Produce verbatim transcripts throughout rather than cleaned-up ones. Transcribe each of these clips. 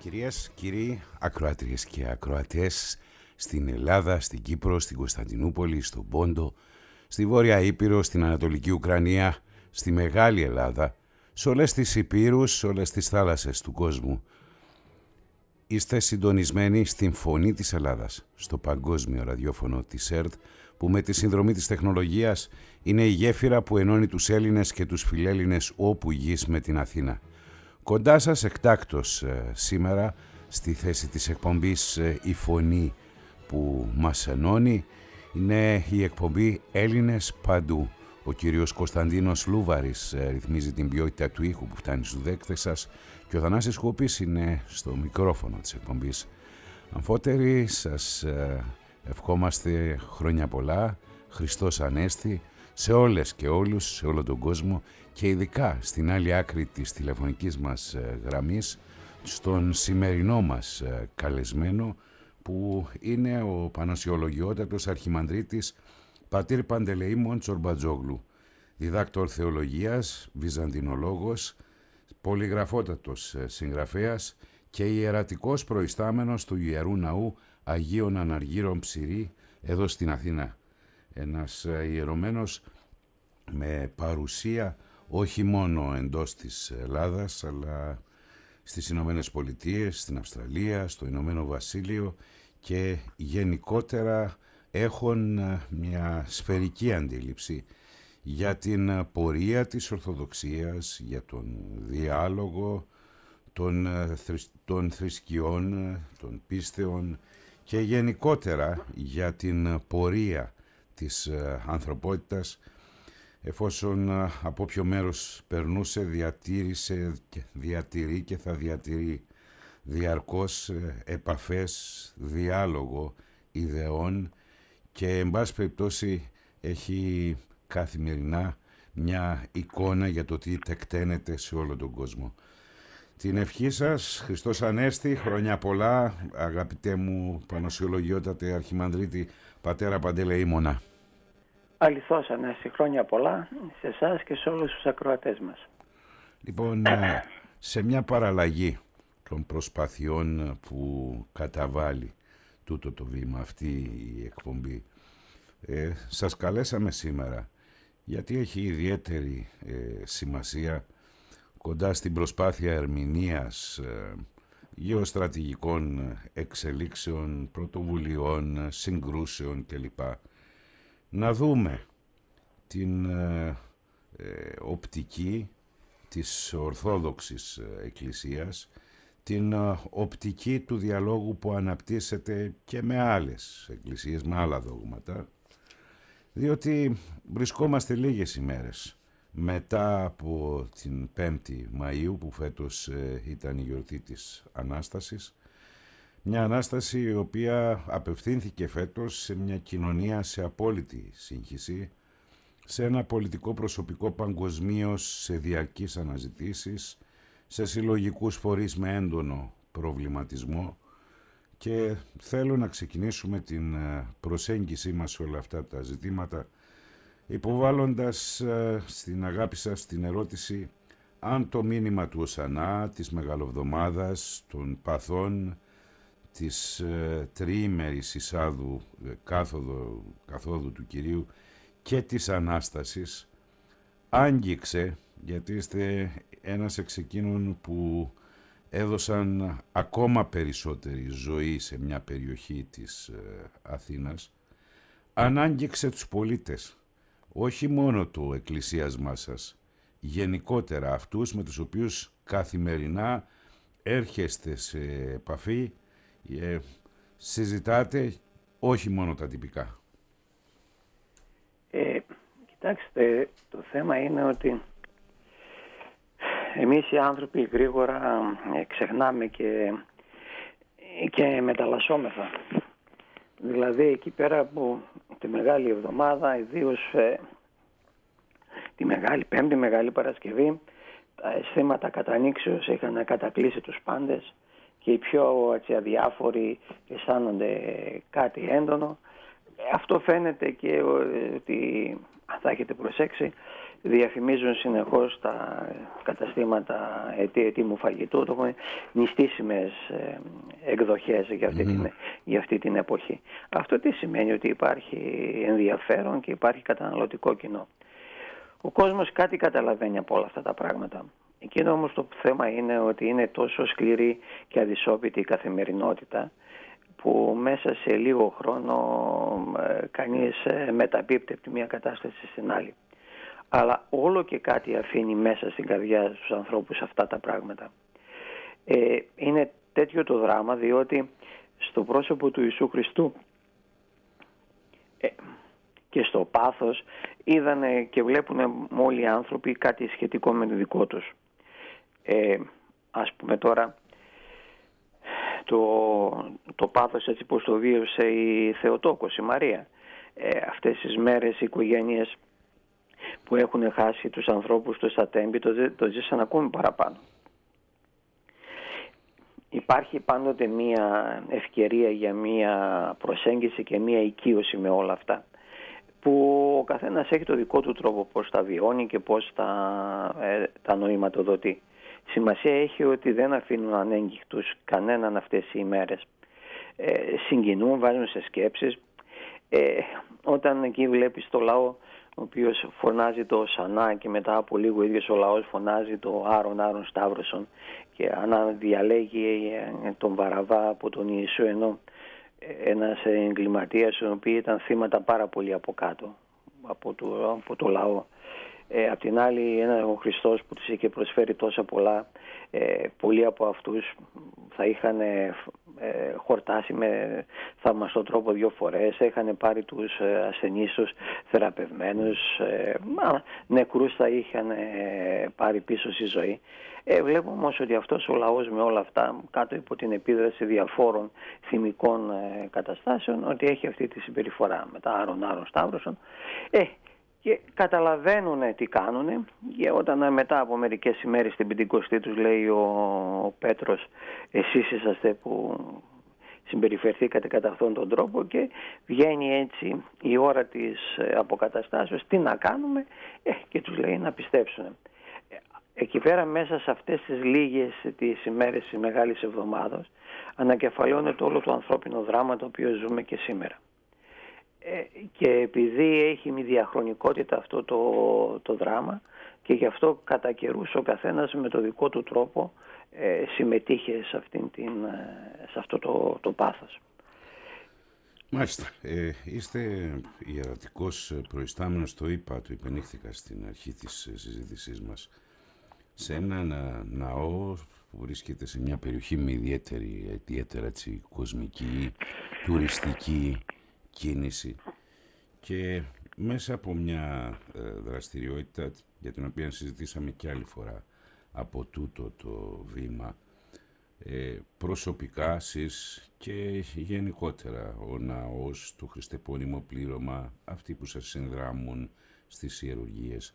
Κυρίες, κύριοι, ακροάτριες και ακροατές στην Ελλάδα, στην Κύπρο, στην Κωνσταντινούπολη, στον Πόντο, στη Βόρεια Ήπειρο, στην Ανατολική Ουκρανία, στη Μεγάλη Ελλάδα, σε όλες τις υπήρους, σε όλες τις θάλασσες του κόσμου. Είστε συντονισμένοι στην Φωνή της Ελλάδας, στο παγκόσμιο ραδιόφωνο της ΕΡΤ, που με τη συνδρομή της τεχνολογίας είναι η γέφυρα που ενώνει τους Έλληνες και τους φιλέλληνες όπου γης με την Αθήνα. Κοντά σας εκτάκτως ε, σήμερα, στη θέση της εκπομπής ε, «Η Φωνή που μας ενώνει», είναι η εκπομπή «Έλληνες παντού». Ο κύριος Κωνσταντίνος Λούβαρης ε, ρυθμίζει την ποιότητα του ήχου που φτάνει στους δέκτες σας και ο Θανάσης Χούπης είναι στο μικρόφωνο της εκπομπής. Αμφότεροι, σας ε, ευχόμαστε χρόνια πολλά, Χριστός Ανέστη, σε όλες και όλους, σε όλο τον κόσμο και ειδικά στην άλλη άκρη της τηλεφωνικής μας ε, γραμμής, στον σημερινό μας ε, καλεσμένο, που είναι ο Πανασιολογιότατος Αρχιμανδρίτης Πατήρ Παντελεήμων Τσορμπατζόγλου, διδάκτορ θεολογίας, βυζαντινολόγος, πολυγραφότατος συγγραφέας και ιερατικός προϊστάμενος του Ιερού Ναού Αγίων Αναργύρων Ψηρή εδώ στην Αθήνα. Ένας ιερωμένος με παρουσία όχι μόνο εντός της Ελλάδας, αλλά στις Ηνωμένες Πολιτείες, στην Αυστραλία, στο Ηνωμένο Βασίλειο, και γενικότερα έχουν μια σφαιρική αντίληψη για την πορεία της Ορθοδοξίας, για τον διάλογο των, των θρησκειών, των πίστεων και γενικότερα για την πορεία της ανθρωπότητας, εφόσον από ποιο μέρος περνούσε, διατήρησε, διατηρεί και θα διατηρεί διαρκώς επαφές, διάλογο ιδεών και εν πάση περιπτώσει έχει καθημερινά μια εικόνα για το τι τεκταίνεται σε όλο τον κόσμο. Την ευχή σας, Χριστός Ανέστη, χρόνια πολλά, αγαπητέ μου Πανασιολογιότατε Αρχιμανδρίτη Πατέρα Παντελεήμωνα. Αληθώς Ανέστη, χρόνια πολλά σε εσάς και σε όλους τους ακροατές μας. Λοιπόν, σε μια παραλλαγή των προσπαθειών που καταβάλει τούτο το βήμα, αυτή η εκπομπή, ε, σας καλέσαμε σήμερα γιατί έχει ιδιαίτερη ε, σημασία κοντά στην προσπάθεια ερμηνείας ε, γεωστρατηγικών εξελίξεων, πρωτοβουλειών, συγκρούσεων κλπ. Να δούμε την ε, ε, οπτική της Ορθόδοξης Εκκλησίας, την ε, οπτική του διαλόγου που αναπτύσσεται και με άλλες εκκλησίες, με άλλα δόγματα, διότι βρισκόμαστε λίγες ημέρες μετά από την πέμπτη Μαΐου, που φέτος ε, ήταν η γιορτή της Ανάστασης, μια Ανάσταση η οποία απευθύνθηκε φέτος σε μια κοινωνία σε απόλυτη σύγχυση, σε ένα πολιτικό προσωπικό παγκοσμίως σε διαρκείς αναζητήσεις, σε συλλογικούς φορείς με έντονο προβληματισμό, και θέλω να ξεκινήσουμε την προσέγγιση μας σε όλα αυτά τα ζητήματα υποβάλλοντας στην αγάπη σας την ερώτηση αν το μήνυμα του Οσανά, της Μεγαλοβδομάδας, των παθών, της ε, τριήμερης εισάδου ε, κάθοδο, καθόδου του Κυρίου και της Ανάστασης άγγιξε, γιατί είστε ένας εξ εκείνων που έδωσαν ακόμα περισσότερη ζωή σε μια περιοχή της ε, Αθήνας, αν άγγιξε τους πολίτες, όχι μόνο το εκκλησίασμά σας, γενικότερα αυτούς με τους οποίους καθημερινά έρχεστε σε επαφή, ε, συζητάτε, όχι μόνο τα τυπικά. Ε, κοιτάξτε, το θέμα είναι ότι εμείς οι άνθρωποι γρήγορα ε, ξεχνάμε και, και μεταλλασσόμεθα. Δηλαδή εκεί πέρα από τη Μεγάλη Εβδομάδα, ιδίως ε, τη Μεγάλη Πέμπτη, Μεγάλη Παρασκευή, τα αισθήματα κατανήξεως είχαν κατακλείσει τους πάντες και οι πιο έτσι, αδιάφοροι αισθάνονται κάτι έντονο. Αυτό φαίνεται και ότι, αν θα έχετε προσέξει, διαφημίζουν συνεχώς τα καταστήματα ετήμου φαγητού, το έχουν νηστίσιμες εκδοχές για αυτή, mm. την, για αυτή την εποχή. Αυτό τι σημαίνει? Ότι υπάρχει ενδιαφέρον και υπάρχει καταναλωτικό κοινό. Ο κόσμος κάτι καταλαβαίνει από όλα αυτά τα πράγματα. Εκείνο όμως το θέμα είναι ότι είναι τόσο σκληρή και αδυσόπιτη η καθημερινότητα, που μέσα σε λίγο χρόνο ε, κανείς ε, μεταπίπτει από τη μία κατάσταση στην άλλη. Αλλά όλο και κάτι αφήνει μέσα στην καρδιά στους ανθρώπους αυτά τα πράγματα. Ε, είναι τέτοιο το δράμα, διότι στο πρόσωπο του Ιησού Χριστού ε, και στο πάθος είδανε και βλέπουν όλοι οι άνθρωποι κάτι σχετικό με το δικό τους. Ε, ας πούμε τώρα το, το πάθος έτσι πως το βίωσε η Θεοτόκος, η Μαρία. Ε, αυτές τις μέρες οι οικογένειες που έχουν χάσει τους ανθρώπους τους στα τέμπη το, το ζήσαν ακόμη παραπάνω. Υπάρχει πάντοτε μία ευκαιρία για μία προσέγγιση και μία οικείωση με όλα αυτά, που ο καθένας έχει το δικό του τρόπο πώς τα βιώνει και πώς τα, ε, τα νοηματοδοτεί. Σημασία έχει ότι δεν αφήνουν ανέγκυχτους κανέναν αυτές οι ημέρες. Ε, συγκινούν, βάζουν σε σκέψεις. Ε, όταν εκεί βλέπεις το λαό ο οποίος φωνάζει το Οσανά και μετά από λίγο ο ίδιος ο λαός φωνάζει το Άρον Άρον Σταύρωσον και αναδιαλέγει τον Βαραβά από τον Ιησού, ενώ ένας εγκληματίας ο οποίος ήταν θύματα πάρα πολύ από κάτω από το, από το λαό. Ε, απ' την άλλη ένα ο Χριστός που τους είχε προσφέρει τόσα πολλά, ε, πολλοί από αυτούς θα είχαν ε, χορτάσει με θαυμαστό τρόπο δύο φορές, είχαν πάρει τους ασθενείς τους θεραπευμένους, ε, μα, νεκρούς θα είχαν ε, πάρει πίσω στη ζωή. Ε, βλέπω όμως ότι αυτός ο λαός με όλα αυτά, κάτω υπό την επίδραση διαφόρων θυμικών ε, καταστάσεων, ότι έχει αυτή τη συμπεριφορά με τα Άρον Άρον Σταύρωσον. Ε, Και καταλαβαίνουν τι κάνουν, και όταν μετά από μερικές ημέρες στην Πεντηκοστή τους λέει ο, ο Πέτρος, εσείς είσαστε που συμπεριφερθήκατε κατά αυτόν τον τρόπο, και βγαίνει έτσι η ώρα της αποκαταστάσεως, τι να κάνουμε, ε, και τους λέει να πιστέψουν. Εκεί πέρα μέσα σε αυτές τις λίγες τις ημέρες της Μεγάλης Εβδομάδος ανακεφαλώνεται όλο το ανθρώπινο δράμα το οποίο ζούμε και σήμερα. Και επειδή έχει μια διαχρονικότητα αυτό το, το δράμα, και γι' αυτό κατά καιρούς ο καθένας με το δικό του τρόπο ε, συμμετείχε σε, αυτήν την, σε αυτό το, το πάθος. Μάλιστα. Ε, είστε ιερατικός προϊστάμενος, το είπα, το υπενήχθηκα στην αρχή της συζήτησής μας, σε έναν ναό που βρίσκεται σε μια περιοχή με ιδιαίτερη, ιδιαίτερα έτσι, κοσμική, τουριστική κίνηση, και μέσα από μια ε, δραστηριότητα για την οποία συζητήσαμε και άλλη φορά από τούτο το βήμα, ε, προσωπικά εσείς και γενικότερα ο ναός, το χριστεπώνυμο πλήρωμα, αυτοί που σας συνδράμουν στις ιερουργίες,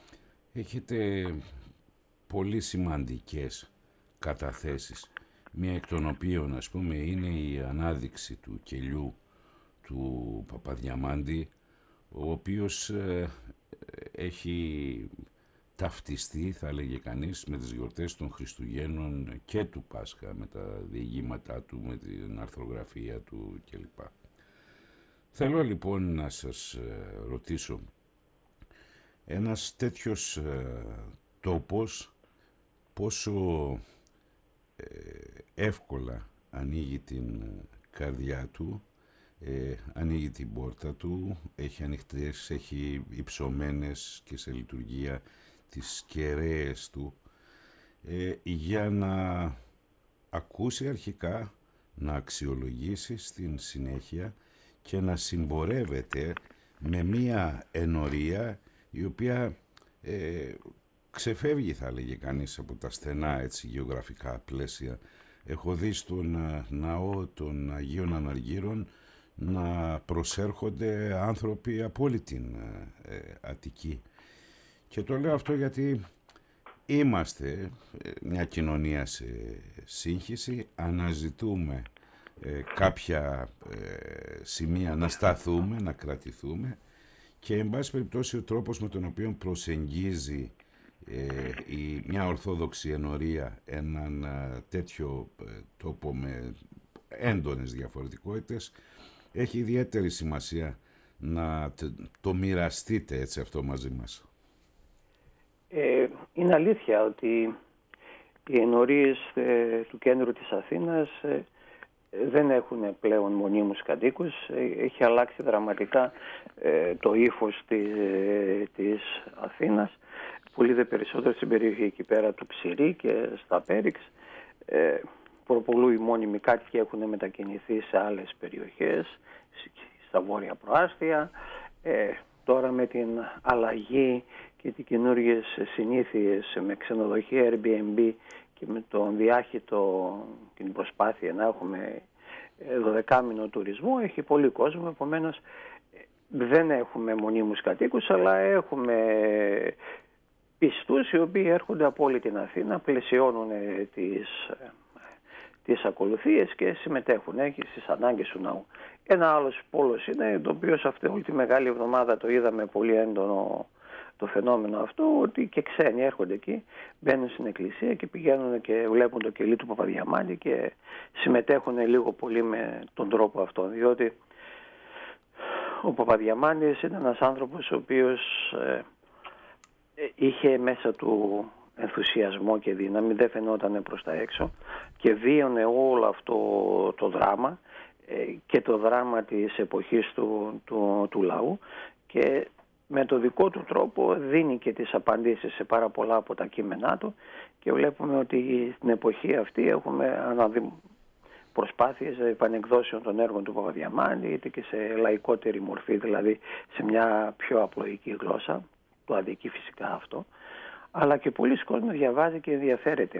έχετε πολύ σημαντικές καταθέσεις, μία εκ των οποίων, ας πούμε, είναι η ανάδειξη του κελιού του Παπαδιαμάντη, ο οποίος ε, έχει ταυτιστεί, θα έλεγε κανείς, με τις γιορτές των Χριστουγέννων και του Πάσχα, με τα διηγήματά του, με την αρθρογραφία του κλπ. Θέλω λοιπόν να σας ε, ρωτήσω, ένας τέτοιος ε, τόπος πόσο ε, εύκολα ανοίγει την καρδιά του, Ε, ανοίγει την πόρτα του, έχει ανοιχτές, έχει υψωμένες και σε λειτουργία τις κεραίες του, ε, για να ακούσει αρχικά, να αξιολογήσει στην συνέχεια και να συμπορεύεται με μία ενορία η οποία ε, ξεφεύγει, θα λέγει κανείς, από τα στενά έτσι γεωγραφικά πλαίσια. Έχω δει στον ναό των Αγίων Αναργύρων να προσέρχονται άνθρωποι από όλη την ε, Αττική. Και το λέω αυτό γιατί είμαστε ε, μια κοινωνία σε σύγχυση, αναζητούμε ε, κάποια ε, σημεία να σταθούμε, να κρατηθούμε, και εν πάση περιπτώσει ο τρόπος με τον οποίο προσεγγίζει ε, η, μια ορθόδοξη ενορία έναν ε, τέτοιο ε, τόπο με έντονες διαφορετικότητες έχει ιδιαίτερη σημασία να το μοιραστείτε έτσι αυτό μαζί μας. Ε, είναι αλήθεια ότι οι ενορίες ε, του κέντρου της Αθήνας ε, δεν έχουν πλέον μονίμους κατοίκους. Ε, έχει αλλάξει δραματικά ε, το ύφος της, ε, της Αθήνας. Πολύ δε περισσότερο στην περιοχή εκεί πέρα του Ψηρή και στα Πέριξ. Ε, προπολού οι μόνιμοι κάτοικοι έχουν μετακινηθεί σε άλλες περιοχές, στα βόρεια προάστια. Ε, τώρα με την αλλαγή και τις καινούργιες συνήθειες με ξενοδοχεία Airbnb και με τον διάχυτο και την προσπάθεια να έχουμε δωδεκάμηνο τουρισμό, έχει πολύ κόσμο, επομένως δεν έχουμε μονίμους κατοίκους, αλλά έχουμε πιστούς οι οποίοι έρχονται από όλη την Αθήνα, πλαισιώνουν τις, τις ακολουθίες και συμμετέχουν έχει, στις ανάγκες του ναού. Ένα άλλος πόλος είναι, το οποίο σε αυτή όλη τη μεγάλη εβδομάδα το είδαμε πολύ έντονο το φαινόμενο αυτό, ότι και ξένοι έρχονται εκεί, μπαίνουν στην εκκλησία και πηγαίνουν και βλέπουν το κελί του Παπαδιαμάντη και συμμετέχουν λίγο πολύ με τον τρόπο αυτό, διότι ο Παπαδιαμάντης είναι ένας άνθρωπος ο οποίος ε, είχε μέσα του ενθουσιασμό και δύναμη, δεν φαινόταν προς τα έξω και βίωνε όλο αυτό το δράμα ε, και το δράμα της εποχής του, του, του λαού και με το δικό του τρόπο δίνει και τις απαντήσεις σε πάρα πολλά από τα κείμενά του και βλέπουμε ότι στην εποχή αυτή έχουμε αναδει... προσπάθειες επανεκδόσεων των έργων του Παπαδιαμάντη είτε και σε λαϊκότερη μορφή, δηλαδή σε μια πιο απλοϊκή γλώσσα, το αδικεί φυσικά αυτό, αλλά και πολλοί κόσμοι διαβάζει και ενδιαφέρεται.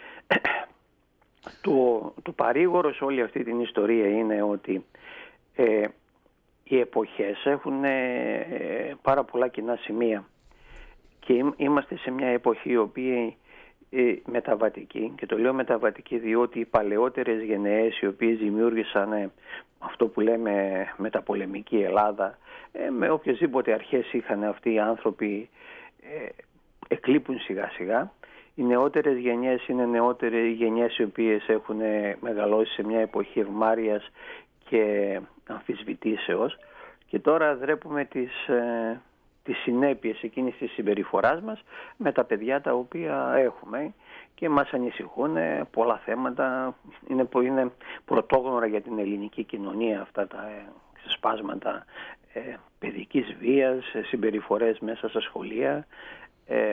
το, το παρήγορο σε όλη αυτή την ιστορία είναι ότι ε, οι εποχές έχουν ε, πάρα πολλά κοινά σημεία και είμαστε σε μια εποχή η οποία ε, μεταβατική, και το λέω μεταβατική διότι οι παλαιότερες γενναίες οι οποίες δημιούργησαν ε, αυτό που λέμε μεταπολεμική Ελλάδα, ε, με οποιασδήποτε αρχές είχαν αυτοί οι άνθρωποι, ε, εκλείπουν σιγά σιγά. Οι νεότερες γενιές είναι νεότερες γενιές οι οποίες έχουν μεγαλώσει σε μια εποχή ευμάρειας και αμφισβητήσεως και τώρα δρέπουμε τις, ε, τις συνέπειες εκείνης της συμπεριφοράς μας με τα παιδιά τα οποία έχουμε και μας ανησυχούν πολλά θέματα, είναι, είναι πρωτόγνωρα για την ελληνική κοινωνία αυτά τα ε, ξεσπάσματα ε, παιδικής βίας, συμπεριφορές μέσα στα σχολεία. Ε,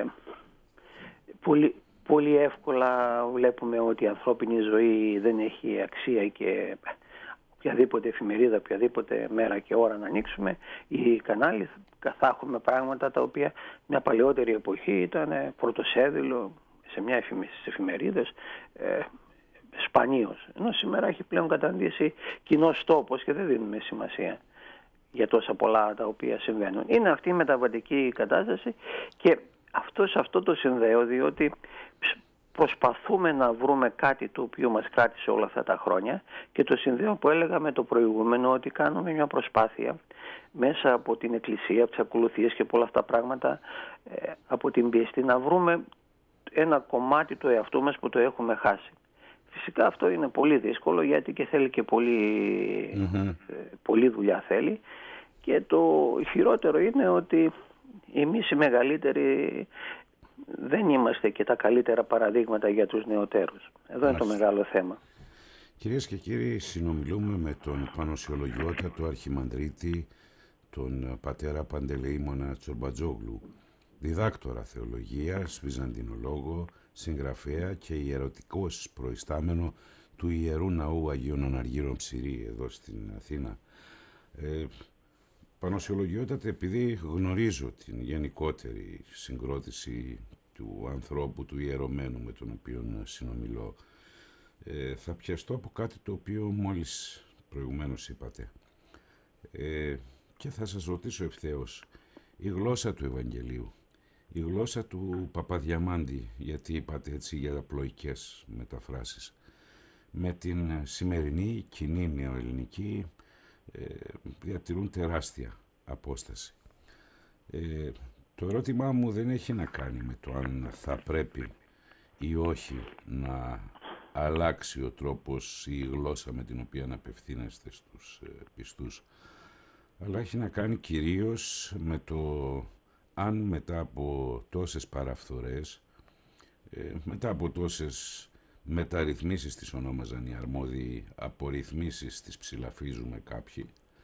πολύ, πολύ εύκολα βλέπουμε ότι η ανθρώπινη ζωή δεν έχει αξία και οποιαδήποτε εφημερίδα, οποιαδήποτε μέρα και ώρα να ανοίξουμε ή κανάλι θα έχουμε πράγματα τα οποία μια παλαιότερη εποχή ήταν πρωτοσέδιλο σε μια εφημερίδες ε, σπανίως. Ενώ σήμερα έχει πλέον καταντήσει κοινός τόπος και δεν δίνουμε σημασία για τόσα πολλά τα οποία συμβαίνουν. Είναι αυτή η μεταβατική κατάσταση και αυτό σε αυτό το συνδέω διότι προσπαθούμε να βρούμε κάτι το οποίο μας κράτησε όλα αυτά τα χρόνια και το συνδέω που έλεγα με το προηγούμενο ότι κάνουμε μια προσπάθεια μέσα από την εκκλησία, από τις ακολουθίες και πολλά αυτά πράγματα ε, από την πίστη να βρούμε ένα κομμάτι του εαυτού μας που το έχουμε χάσει. Φυσικά αυτό είναι πολύ δύσκολο γιατί και θέλει και πολύ, mm-hmm. ε, πολύ δουλειά θέλει και το χειρότερο είναι ότι εμείς οι μεγαλύτεροι δεν είμαστε και τα καλύτερα παραδείγματα για τους νεοτέρους. Εδώ Μάλιστα. είναι το μεγάλο θέμα. Κυρίες και κύριοι, συνομιλούμε με τον Πανοσιολογιότατο Αρχιμανδρίτη, τον πατέρα Παντελεήμωνα Τσορμπατζόγλου, διδάκτορα θεολογίας, βυζαντινολόγο, συγγραφέα και ιερωτικός προϊστάμενο του Ιερού Ναού Αγίων Αργύρων Ψηρή εδώ στην Αθήνα. Ε, Πανοσιολογιότατε, επειδή γνωρίζω την γενικότερη συγκρότηση του ανθρώπου, του ιερωμένου με τον οποίο συνομιλώ, ε, θα πιαστώ από κάτι το οποίο μόλις προηγουμένως είπατε. Ε, και θα σας ρωτήσω ευθέως, η γλώσσα του Ευαγγελίου, η γλώσσα του Παπαδιαμάντη, γιατί είπατε έτσι για απλοϊκές μεταφράσεις, με την σημερινή κοινή νεοελληνική ε, διατηρούν τεράστια απόσταση. Ε, το ερώτημά μου δεν έχει να κάνει με το αν θα πρέπει ή όχι να αλλάξει ο τρόπος ή η γλώσσα με την οποία να απευθύνεστε στους ε, πιστούς, αλλά έχει να κάνει κυρίως με το αν μετά από τόσες παραφθορές, ε, μετά από τόσες μεταρρυθμίσεις τις ονόμαζαν οι αρμόδιοι, απορριθμίσεις τις ψηλαφίζουμε κάποιοι,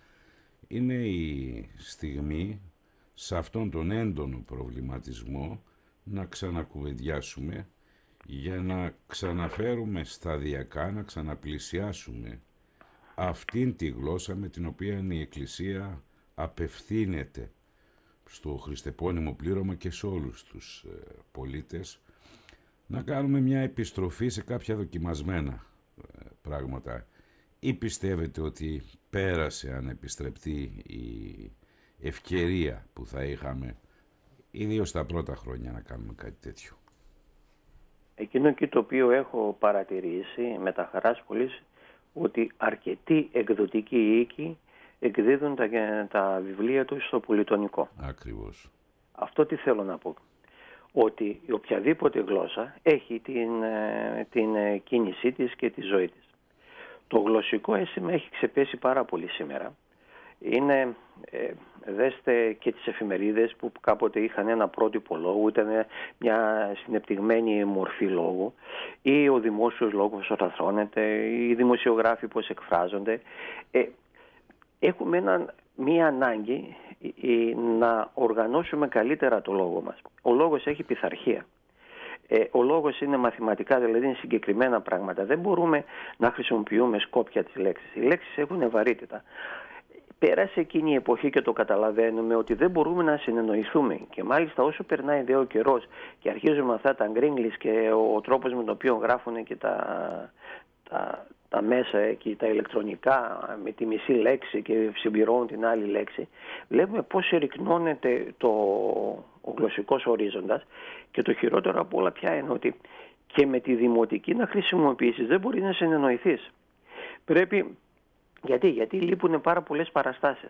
είναι η στιγμή σε αυτόν τον έντονο προβληματισμό να ξανακουβεντιάσουμε για να ξαναφέρουμε σταδιακά, να ξαναπλησιάσουμε αυτήν τη γλώσσα με την οποία η Εκκλησία απευθύνεται στο χριστεπώνυμο πλήρωμα και σε όλους τους ε, πολίτες, να κάνουμε μια επιστροφή σε κάποια δοκιμασμένα ε, πράγματα. Ή πιστεύετε ότι πέρασε ανεπιστρεπτή η ευκαιρία που θα είχαμε, ιδίως τα πρώτα χρόνια, να κάνουμε κάτι τέτοιο? Εκείνο και το οποίο έχω παρατηρήσει με τα χαράς πωλής, ότι αρκετοί εκδοτικοί οίκοι εκδίδουν τα, τα βιβλία τους στο πολυτονικό. Ακριβώς. Αυτό τι θέλω να πω. Ότι η οποιαδήποτε γλώσσα έχει την, την κίνησή της και τη ζωή της. Το γλωσσικό αίσθημα έχει ξεπέσει πάρα πολύ σήμερα. Είναι, ε, δέστε και τις εφημερίδες που κάποτε είχαν ένα πρότυπο λόγου, ήταν μια συνεπτυγμένη μορφή λόγου, ή ο δημόσιος λόγος όταν αρθρώνεται, ή οι δημοσιογράφοι πώς εκφράζονται. Ε, έχουμε ένα, μία ανάγκη ε, να οργανώσουμε καλύτερα το λόγο μας. Ο λόγος έχει πειθαρχία. Ε, ο λόγος είναι μαθηματικά, δηλαδή είναι συγκεκριμένα πράγματα. Δεν μπορούμε να χρησιμοποιούμε σκόπια τις λέξεις. Οι λέξεις έχουν βαρύτητα. Πέρασε εκείνη η εποχή και το καταλαβαίνουμε ότι δεν μπορούμε να συνεννοηθούμε. Και μάλιστα όσο περνάει δε ο καιρός και αρχίζουμε αυτά τα γκρίγκλις και ο, ο τρόπος με τον οποίο γράφουν και τα, τα, τα μέσα και τα ηλεκτρονικά με τη μισή λέξη και συμπληρώνουν την άλλη λέξη, βλέπουμε πώς ερικνώνεται το, ο γλωσσικός ορίζοντας. Και το χειρότερο από όλα πια είναι ότι και με τη δημοτική να χρησιμοποιήσεις δεν μπορεί να συνεννοηθείς. Πρέπει... Γιατί, γιατί λείπουν πάρα πολλές παραστάσεις.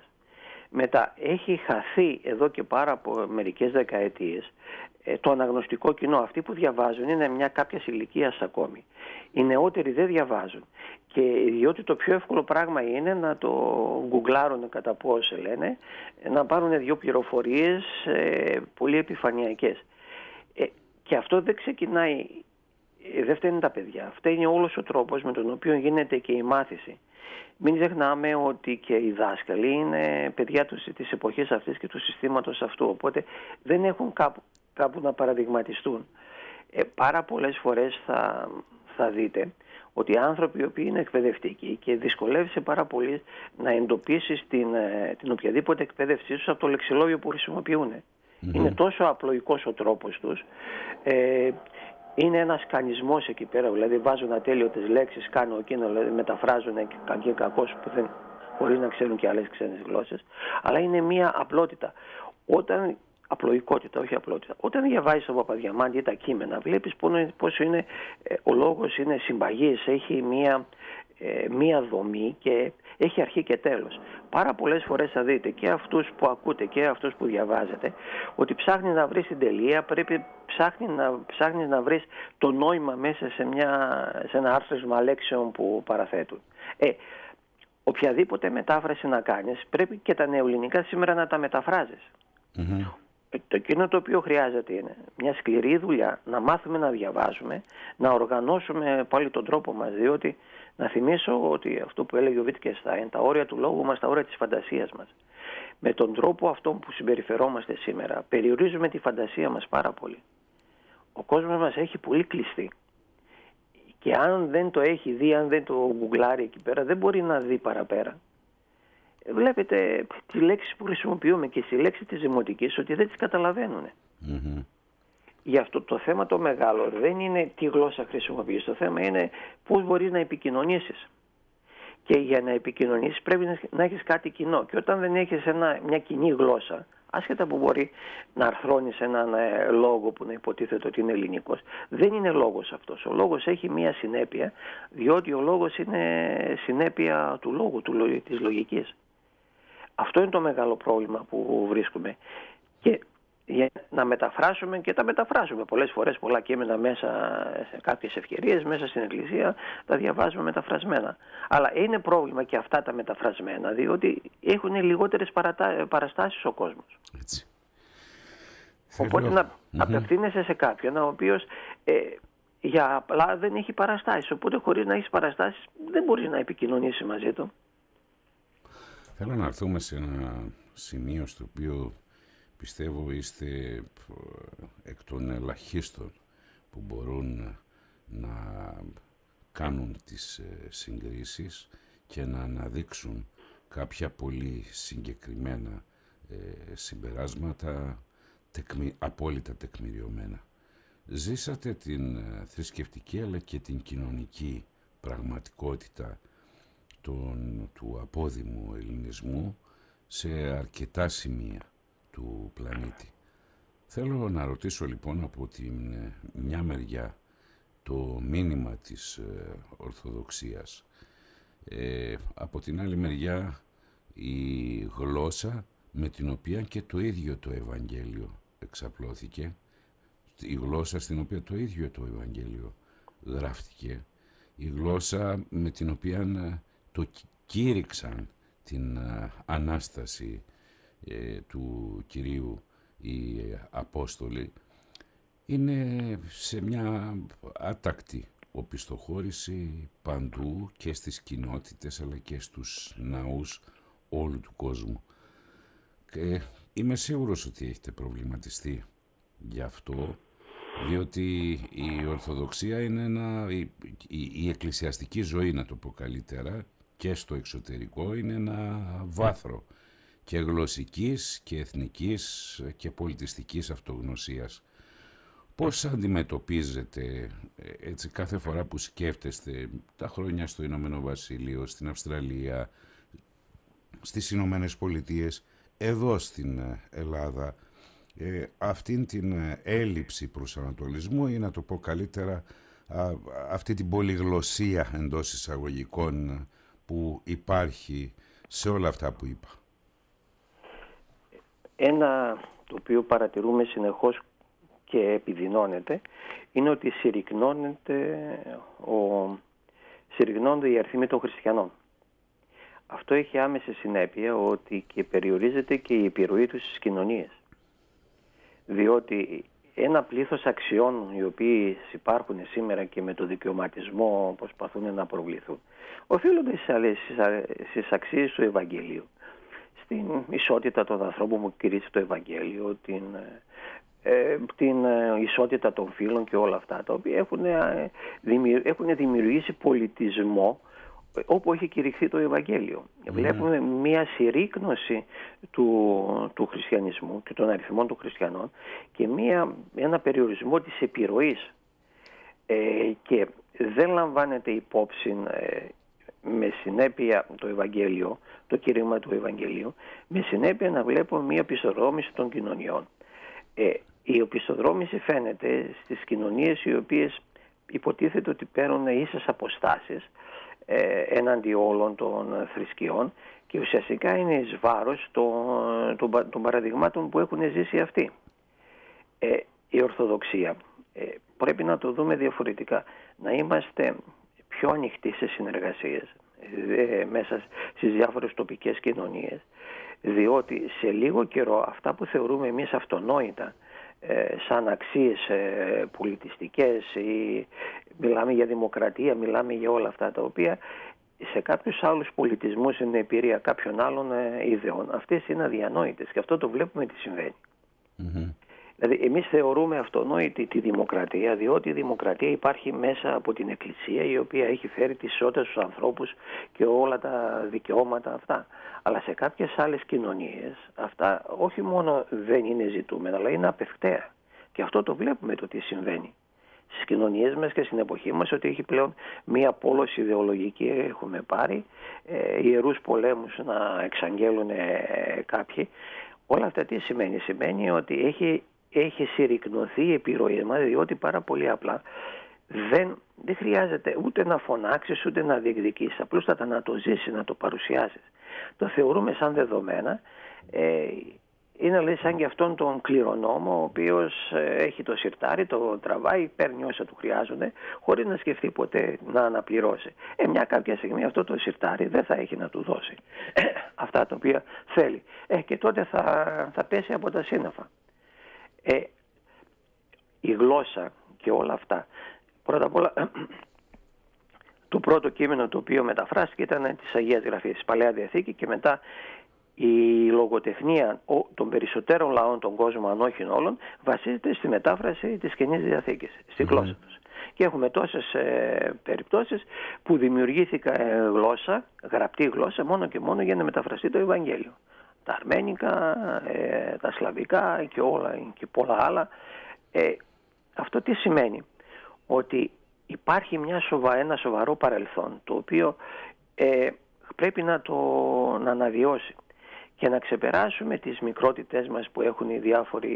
Μετά έχει χαθεί εδώ και πάρα από μερικές δεκαετίες ε, το αναγνωστικό κοινό. Αυτοί που διαβάζουν είναι μια κάποια ηλικία ακόμη. Οι νεότεροι δεν διαβάζουν. Και διότι το πιο εύκολο πράγμα είναι να το γκουγκλάρουν κατά πώς λένε, να πάρουν δύο πληροφορίες ε, πολύ επιφανειακές. Ε, και αυτό δεν ξεκινάει, ε, δεν φταίνουν τα παιδιά. Φταίνει όλος ο τρόπος με τον οποίο γίνεται και η μάθηση. Μην ξεχνάμε ότι και οι δάσκαλοι είναι παιδιά της εποχής αυτής και του συστήματος αυτού, οπότε δεν έχουν κάπου, κάπου να παραδειγματιστούν. Ε, πάρα πολλές φορές θα, θα δείτε ότι οι άνθρωποι οι οποίοι είναι εκπαιδευτικοί και δυσκολεύεσαι πάρα πολύ να εντοπίσεις την, την οποιαδήποτε εκπαίδευσή τους από το λεξιλόγιο που χρησιμοποιούν. Mm-hmm. Είναι τόσο απλοϊκός ο τρόπος τους. Ε, Είναι ένας σκανισμός εκεί πέρα, δηλαδή βάζουν ατέλειωτες λέξεις, κάνουν εκείνο, δηλαδή μεταφράζουν και κακώς που δεν μπορεί να ξέρουν και άλλες ξένες γλώσσες, αλλά είναι μια απλότητα. Όταν, απλοϊκότητα, όχι απλότητα. Όταν διαβάζεις τον Παπαδιαμάντη ή τα κείμενα, βλέπεις πώς είναι, ο λόγος είναι συμπαγής, έχει μια, μια δομή και έχει αρχή και τέλος. Πάρα πολλές φορές θα δείτε και αυτούς που ακούτε και αυτούς που διαβάζετε ότι ψάχνεις να βρεις την τελεία, πρέπει ψάχνεις να, ψάχνεις να βρεις το νόημα μέσα σε, μια, σε ένα άρθρισμα λέξεων που παραθέτουν. Ε, οποιαδήποτε μετάφραση να κάνεις πρέπει και τα νεοελληνικά σήμερα να τα μεταφράζεις. Mm-hmm. Το εκείνο το οποίο χρειάζεται είναι μια σκληρή δουλειά, να μάθουμε να διαβάζουμε, να οργανώσουμε πάλι τον τρόπο μας, διότι να θυμίσω ότι αυτό που έλεγε ο Βίτκενστάιν, τα όρια του λόγου μας, τα όρια της φαντασίας μας. Με τον τρόπο αυτό που συμπεριφερόμαστε σήμερα, περιορίζουμε τη φαντασία μας πάρα πολύ. Ο κόσμος μας έχει πολύ κλειστεί. Και αν δεν το έχει δει, αν δεν το γκουγκλάρει εκεί πέρα, δεν μπορεί να δει παραπέρα. Βλέπετε τις λέξεις που χρησιμοποιούμε και στις λέξεις της δημοτικής ότι δεν τις καταλαβαίνουν. Mm-hmm. Γι' αυτό το θέμα το μεγάλο δεν είναι τι γλώσσα χρησιμοποιείς. Το θέμα είναι πώς μπορείς να επικοινωνήσεις. Και για να επικοινωνήσεις πρέπει να έχεις κάτι κοινό. Και όταν δεν έχεις ένα, μια κοινή γλώσσα, άσχετα που μπορεί να αρθρώνεις έναν ε, λόγο που να υποτίθεται ότι είναι ελληνικός, δεν είναι λόγος αυτός. Ο λόγος έχει μια συνέπεια, διότι ο λόγος είναι συνέπεια του λόγου, του, της λογικής. Αυτό είναι το μεγάλο πρόβλημα που βρίσκουμε. Και για να μεταφράσουμε και τα μεταφράσουμε πολλές φορές πολλά κείμενα μέσα σε κάποιες ευκαιρίες, μέσα στην Εκκλησία τα διαβάζουμε μεταφρασμένα. Αλλά είναι πρόβλημα και αυτά τα μεταφρασμένα, διότι έχουν λιγότερες παρατα... παραστάσεις ο κόσμος. Έτσι. Οπότε Θέλω... να mm-hmm. απευθύνεσαι σε κάποιον ο οποίος ε, για απλά δεν έχει παραστάσεις. Οπότε χωρίς να έχεις παραστάσεις δεν μπορείς να επικοινωνήσεις μαζί του. Θέλω να έρθουμε σε ένα σημείο στο οποίο πιστεύω είστε εκ των ελαχίστων που μπορούν να κάνουν τις συγκρίσεις και να αναδείξουν κάποια πολύ συγκεκριμένα συμπεράσματα τεκμη, απόλυτα τεκμηριωμένα. Ζήσατε την θρησκευτική αλλά και την κοινωνική πραγματικότητα τον, του απόδημου ελληνισμού σε αρκετά σημεία του πλανήτη. Θέλω να ρωτήσω λοιπόν από την μια μεριά το μήνυμα της ε, Ορθοδοξίας, ε, από την άλλη μεριά η γλώσσα με την οποία και το ίδιο το Ευαγγέλιο εξαπλώθηκε, η γλώσσα στην οποία το ίδιο το Ευαγγέλιο γράφτηκε, η γλώσσα με την οποία το κήρυξαν την Ανάσταση ε, του Κυρίου οι Απόστολοι, είναι σε μια άτακτη οπισθοχώρηση παντού και στις κοινότητες αλλά και στους ναούς όλου του κόσμου. Και είμαι σίγουρος ότι έχετε προβληματιστεί γι' αυτό, διότι η Ορθοδοξία είναι ένα, η, η, η εκκλησιαστική ζωή, να το πω καλύτερα, και στο εξωτερικό είναι ένα βάθρο και γλωσσικής και εθνικής και πολιτιστικής αυτογνωσίας. Πώς αντιμετωπίζετε έτσι κάθε φορά που σκέφτεστε τα χρόνια στο Ηνωμένο Βασίλειο, στην Αυστραλία, στις Ηνωμένες Πολιτείες, εδώ στην Ελλάδα, ε, αυτήν την έλλειψη προσανατολισμού ή να το πω καλύτερα α, αυτή την πολυγλωσσία εντός εισαγωγικών που υπάρχει σε όλα αυτά που είπα? Ένα το οποίο παρατηρούμε συνεχώς και επιδεινώνεται είναι ότι συρρυκνώνεται ο, συρρυκνώνονται οι αριθμοί των χριστιανών. Αυτό έχει άμεση συνέπεια ότι και περιορίζεται και η επιρροή τους στις κοινωνίες. Διότι ένα πλήθος αξιών οι οποίοι υπάρχουν σήμερα και με το δικαιωματισμό προσπαθούν να προβληθούν, οφείλονται στις αξίες του Ευαγγελίου. Στην ισότητα των ανθρώπων που κηρύσσει το Ευαγγέλιο, την, ε, την ισότητα των φύλων και όλα αυτά, τα οποία έχουν, ε, έχουν δημιουργήσει πολιτισμό όπου έχει κηρυχθεί το Ευαγγέλιο. Mm. Βλέπουμε μια συρρίκνωση του, του χριστιανισμού και των αριθμών των χριστιανών και μια, ένα περιορισμό της επιρροής ε, και δεν λαμβάνεται υπόψη ε, με συνέπεια το Ευαγγέλιο, το κήρυγμα του Ευαγγελίου, με συνέπεια να βλέπουμε μια οπισθοδρόμηση των κοινωνιών. Ε, η οπισθοδρόμηση φαίνεται στις κοινωνίες οι οποίες υποτίθεται ότι παίρνουν ίσες αποστάσεις ε, έναντι όλων των θρησκειών και ουσιαστικά είναι εις βάρος των, των, των παραδειγμάτων που έχουν ζήσει αυτοί. Ε, η Ορθοδοξία ε, πρέπει να το δούμε διαφορετικά, να είμαστε πιο ανοιχτοί σε συνεργασίες ε, μέσα στις διάφορες τοπικές κοινωνίες, διότι σε λίγο καιρό αυτά που θεωρούμε εμείς αυτονόητα ε, σαν αξίες ε, πολιτιστικές ή μιλάμε για δημοκρατία, μιλάμε για όλα αυτά τα οποία σε κάποιους άλλους πολιτισμούς είναι εμπειρία κάποιων άλλων ε, ιδεών. Αυτές είναι αδιανόητες και αυτό το βλέπουμε τι συμβαίνει. Mm-hmm. Δηλαδή εμείς θεωρούμε αυτονόητη τη δημοκρατία, διότι η δημοκρατία υπάρχει μέσα από την Εκκλησία, η οποία έχει φέρει τη ισότητα στους ανθρώπους και όλα τα δικαιώματα αυτά. Αλλά σε κάποιες άλλες κοινωνίες αυτά όχι μόνο δεν είναι ζητούμενα, αλλά είναι απευκταία. Και αυτό το βλέπουμε το τι συμβαίνει στις κοινωνίες μας και στην εποχή μας, ότι έχει πλέον μία πόλωση ιδεολογική, έχουμε πάρει ε, ιερούς πολέμους να εξαγγέλουν ε, κάποιοι. Όλα αυτά τι σημαίνει? Σημαίνει ότι έχει έχει συρρυκνωθεί η επιρροή μας, διότι πάρα πολύ απλά δεν, δεν χρειάζεται ούτε να φωνάξεις ούτε να διεκδικήσεις, απλούστατα να το ζήσεις, να το παρουσιάσεις. Το θεωρούμε σαν δεδομένα. Ε, είναι λέει σαν και αυτόν τον κληρονόμο, ο οποίος έχει το σιρτάρι, το τραβάει, παίρνει όσα του χρειάζονται, χωρίς να σκεφτεί ποτέ να αναπληρώσει. Ε, μια κάποια στιγμή αυτό το σιρτάρι δεν θα έχει να του δώσει αυτά τα οποία θέλει. Ε, και τότε θα, θα πέσει από τα σύννεφα. Ε, η γλώσσα και όλα αυτά. Πρώτα απ' όλα, το πρώτο κείμενο το οποίο μεταφράστηκε ήταν της Αγίας Γραφής, της Παλαιά Διαθήκη, και μετά η λογοτεχνία των περισσότερων λαών των κόσμων, αν όχι όλων, βασίζεται στη μετάφραση της Καινής Διαθήκης, στη γλώσσα τους. Και έχουμε τόσες ε, περιπτώσεις που δημιουργήθηκα ε, γλώσσα, γραπτή γλώσσα, μόνο και μόνο για να μεταφραστεί το Ευαγγέλιο. Τα αρμένικα, ε, τα σλαβικά και όλα και πολλά άλλα. Ε, αυτό τι σημαίνει? Ότι υπάρχει μια σοβα, ένα σοβαρό παρελθόν, το οποίο ε, πρέπει να το να αναβιώσει και να ξεπεράσουμε τις μικρότητες μας που έχουν οι διάφοροι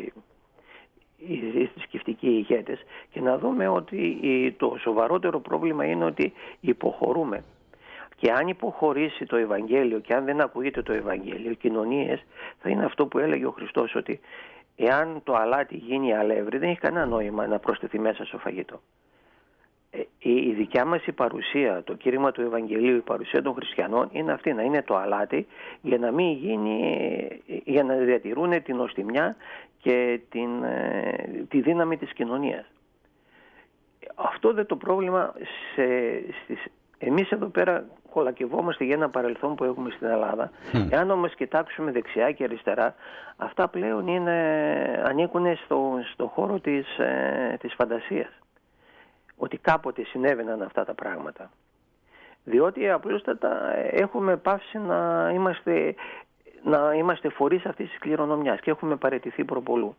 οι θρησκευτικοί ηγέτες, και να δούμε ότι το σοβαρότερο πρόβλημα είναι ότι υποχωρούμε. Και αν υποχωρήσει το Ευαγγέλιο και αν δεν ακούγεται το Ευαγγέλιο, οι κοινωνίες θα είναι αυτό που έλεγε ο Χριστός, ότι εάν το αλάτι γίνει αλεύρι, δεν έχει κανένα νόημα να προσθεθεί μέσα στο φαγητό. Η δικιά μας η παρουσία, το κήρυγμα του Ευαγγελίου, η παρουσία των χριστιανών είναι αυτή, να είναι το αλάτι για να μην γίνει, για να διατηρούν την οστιμιά και την, τη δύναμη της κοινωνίας. Αυτό δεν το πρόβλημα. Σε, στις, εμείς εδώ πέρα κολακευόμαστε για ένα παρελθόν που έχουμε στην Ελλάδα. Mm. Εάν όμως κοιτάξουμε δεξιά και αριστερά, αυτά πλέον είναι, ανήκουν στο, στο χώρο της, ε, της φαντασίας. Ότι κάποτε συνέβαιναν αυτά τα πράγματα. Διότι απλούστατα έχουμε πάυσει να είμαστε, να είμαστε φορείς αυτής της κληρονομιάς και έχουμε παραιτηθεί προπολού.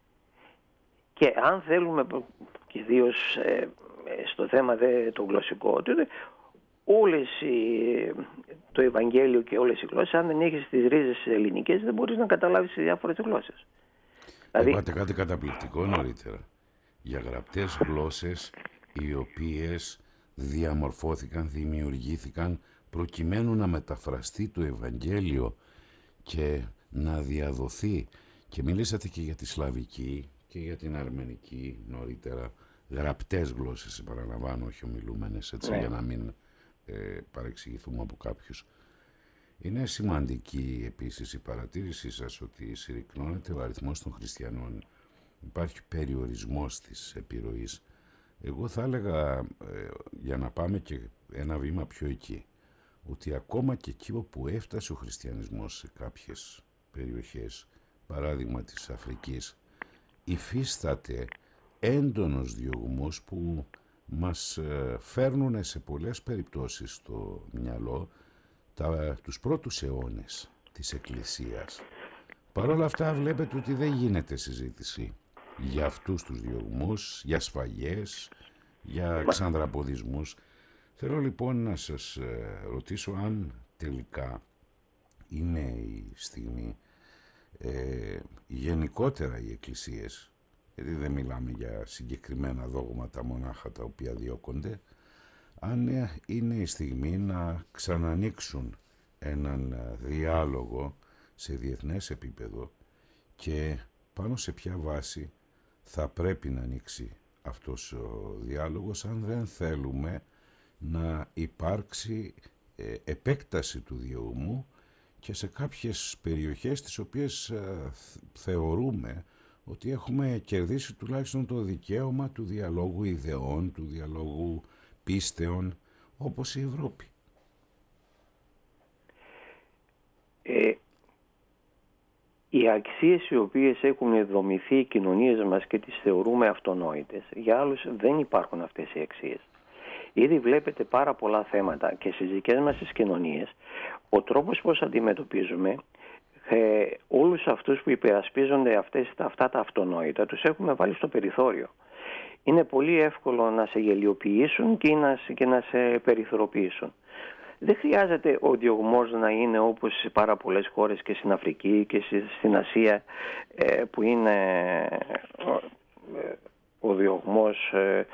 Και αν θέλουμε, και ιδίως ε, στο θέμα δε, το γλωσσικό, ότι όλες οι, το Ευαγγέλιο και όλες οι γλώσσες, αν δεν έχεις τις ρίζες ελληνικές, δεν μπορείς να καταλάβεις τις διάφορες γλώσσες. Δηλαδή... Είπατε κάτι καταπληκτικό νωρίτερα. Για γραπτές γλώσσες οι οποίες διαμορφώθηκαν, δημιουργήθηκαν προκειμένου να μεταφραστεί το Ευαγγέλιο και να διαδοθεί. Και μιλήσατε και για τη Σλαβική και για την Αρμενική νωρίτερα, γραπτές γλώσσες, επαναλαμβάνω, όχι ομιλούμενες, έτσι, ναι, για να μην ε, παρεξηγηθούμε από κάποιους. Είναι σημαντική επίσης η παρατήρησή σας ότι συρρυκνώνεται ο αριθμός των χριστιανών. Υπάρχει περιορισμός της επιρροής. Εγώ θα έλεγα, ε, για να πάμε και ένα βήμα πιο εκεί, ότι ακόμα και εκεί όπου έφτασε ο χριστιανισμός σε κάποιες περιοχές, παράδειγμα της Αφρικής, υφίσταται έντονος διωγμός που μας ε, φέρνουν σε πολλές περιπτώσεις στο μυαλό τα, τους πρώτους αιώνες της Εκκλησίας. Παρ' όλα αυτά βλέπετε ότι δεν γίνεται συζήτηση για αυτούς τους διωγμούς, για σφαγές, για ξανδραποδισμούς. Θέλω λοιπόν να σας ρωτήσω αν τελικά είναι η στιγμή ε, γενικότερα οι εκκλησίες, γιατί δεν μιλάμε για συγκεκριμένα δόγματα μονάχα τα οποία διώκονται, αν είναι η στιγμή να ξανανοίξουν έναν διάλογο σε διεθνές επίπεδο και πάνω σε ποια βάση θα πρέπει να ανοίξει αυτός ο διάλογος, αν δεν θέλουμε να υπάρξει ε, επέκταση του διωγμού και σε κάποιες περιοχές τις οποίες ε, θεωρούμε ότι έχουμε κερδίσει τουλάχιστον το δικαίωμα του διαλόγου ιδεών, του διαλόγου πίστεων, όπως η Ευρώπη. Ε, οι αξίες οι οποίες έχουν δομηθεί οι κοινωνίες μας και τις θεωρούμε αυτονόητες, για άλλους δεν υπάρχουν αυτές οι αξίες. Ήδη βλέπετε πάρα πολλά θέματα και στις δικές μας τις κοινωνίες, ο τρόπος πώς αντιμετωπίζουμε ε, όλους αυτούς που υπερασπίζονται αυτές, αυτά τα αυτονόητα, τους έχουμε βάλει στο περιθώριο. Είναι πολύ εύκολο να σε γελιοποιήσουν και να, και να σε περιθωριοποιήσουν. Δεν χρειάζεται ο διωγμός να είναι όπως σε πάρα πολλές χώρες και στην Αφρική και στην Ασία, που είναι ο διωγμός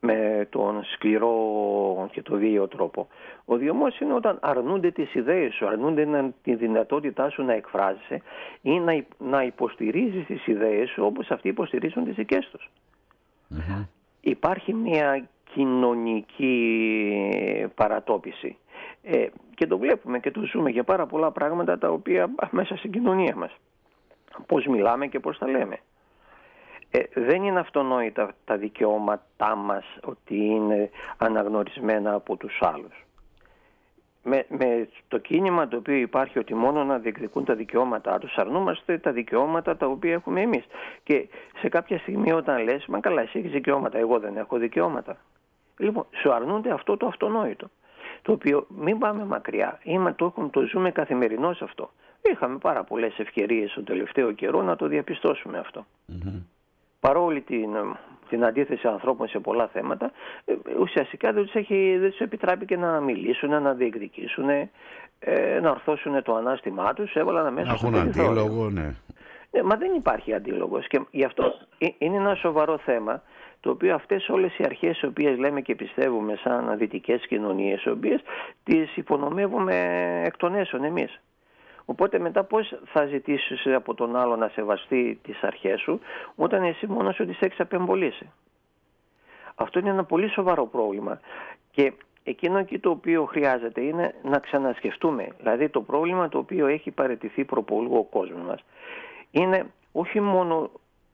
με τον σκληρό και το βίαιο τρόπο. Ο διωγμός είναι όταν αρνούνται τις ιδέες σου, αρνούνται τη δυνατότητά σου να εκφράζεσαι ή να, να υποστηρίζεις τις ιδέες σου όπως αυτοί υποστηρίζουν τις δικές τους. Mm-hmm. Υπάρχει μια κοινωνική παρατόπιση ε, και το βλέπουμε και το ζούμε για πάρα πολλά πράγματα τα οποία μέσα στην κοινωνία μας. Πώς μιλάμε και πώς τα λέμε. Ε, δεν είναι αυτονόητα τα δικαιώματά μας ότι είναι αναγνωρισμένα από τους άλλους. Με, με το κίνημα το οποίο υπάρχει ότι μόνο να διεκδικούν τα δικαιώματά τους, αρνούμαστε τα δικαιώματα τα οποία έχουμε εμείς. Και σε κάποια στιγμή όταν λες, μα καλά εσύ έχεις δικαιώματα, εγώ δεν έχω δικαιώματα. Λοιπόν, σου αρνούνται αυτό το αυτονόητο. Το οποίο μην πάμε μακριά, Είμα, το, έχουμε, το ζούμε καθημερινώς αυτό. Είχαμε πάρα πολλές ευκαιρίες στο τελευταίο καιρό να το διαπιστώσουμε αυτό. Mm-hmm. Παρόλη την, την αντίθεση ανθρώπων σε πολλά θέματα, ουσιαστικά δεν τους, έχει, δεν τους επιτράπει και να μιλήσουν, να διεκδικήσουν, ε, να ορθώσουν το ανάστημά τους, έβαλαν αμέσως στο περιθώριο. Να έχουν αντίλογο, ναι. Ε, μα δεν υπάρχει αντίλογος και γι' αυτό είναι ένα σοβαρό θέμα, το οποίο αυτές όλες οι αρχές οι οποίες λέμε και πιστεύουμε σαν δυτικές κοινωνίες, οι οποίες τις υπονομεύουμε εκ των έσω εμείς. Οπότε μετά πώς θα ζητήσεις από τον άλλο να σεβαστεί τις αρχές σου όταν εσύ μόνος σου τις έχεις απεμβολήσει. Αυτό είναι ένα πολύ σοβαρό πρόβλημα και εκείνο εκεί το οποίο χρειάζεται είναι να ξανασκεφτούμε. Δηλαδή το πρόβλημα το οποίο έχει παραιτηθεί προπολού ο κόσμος μας είναι όχι μόνο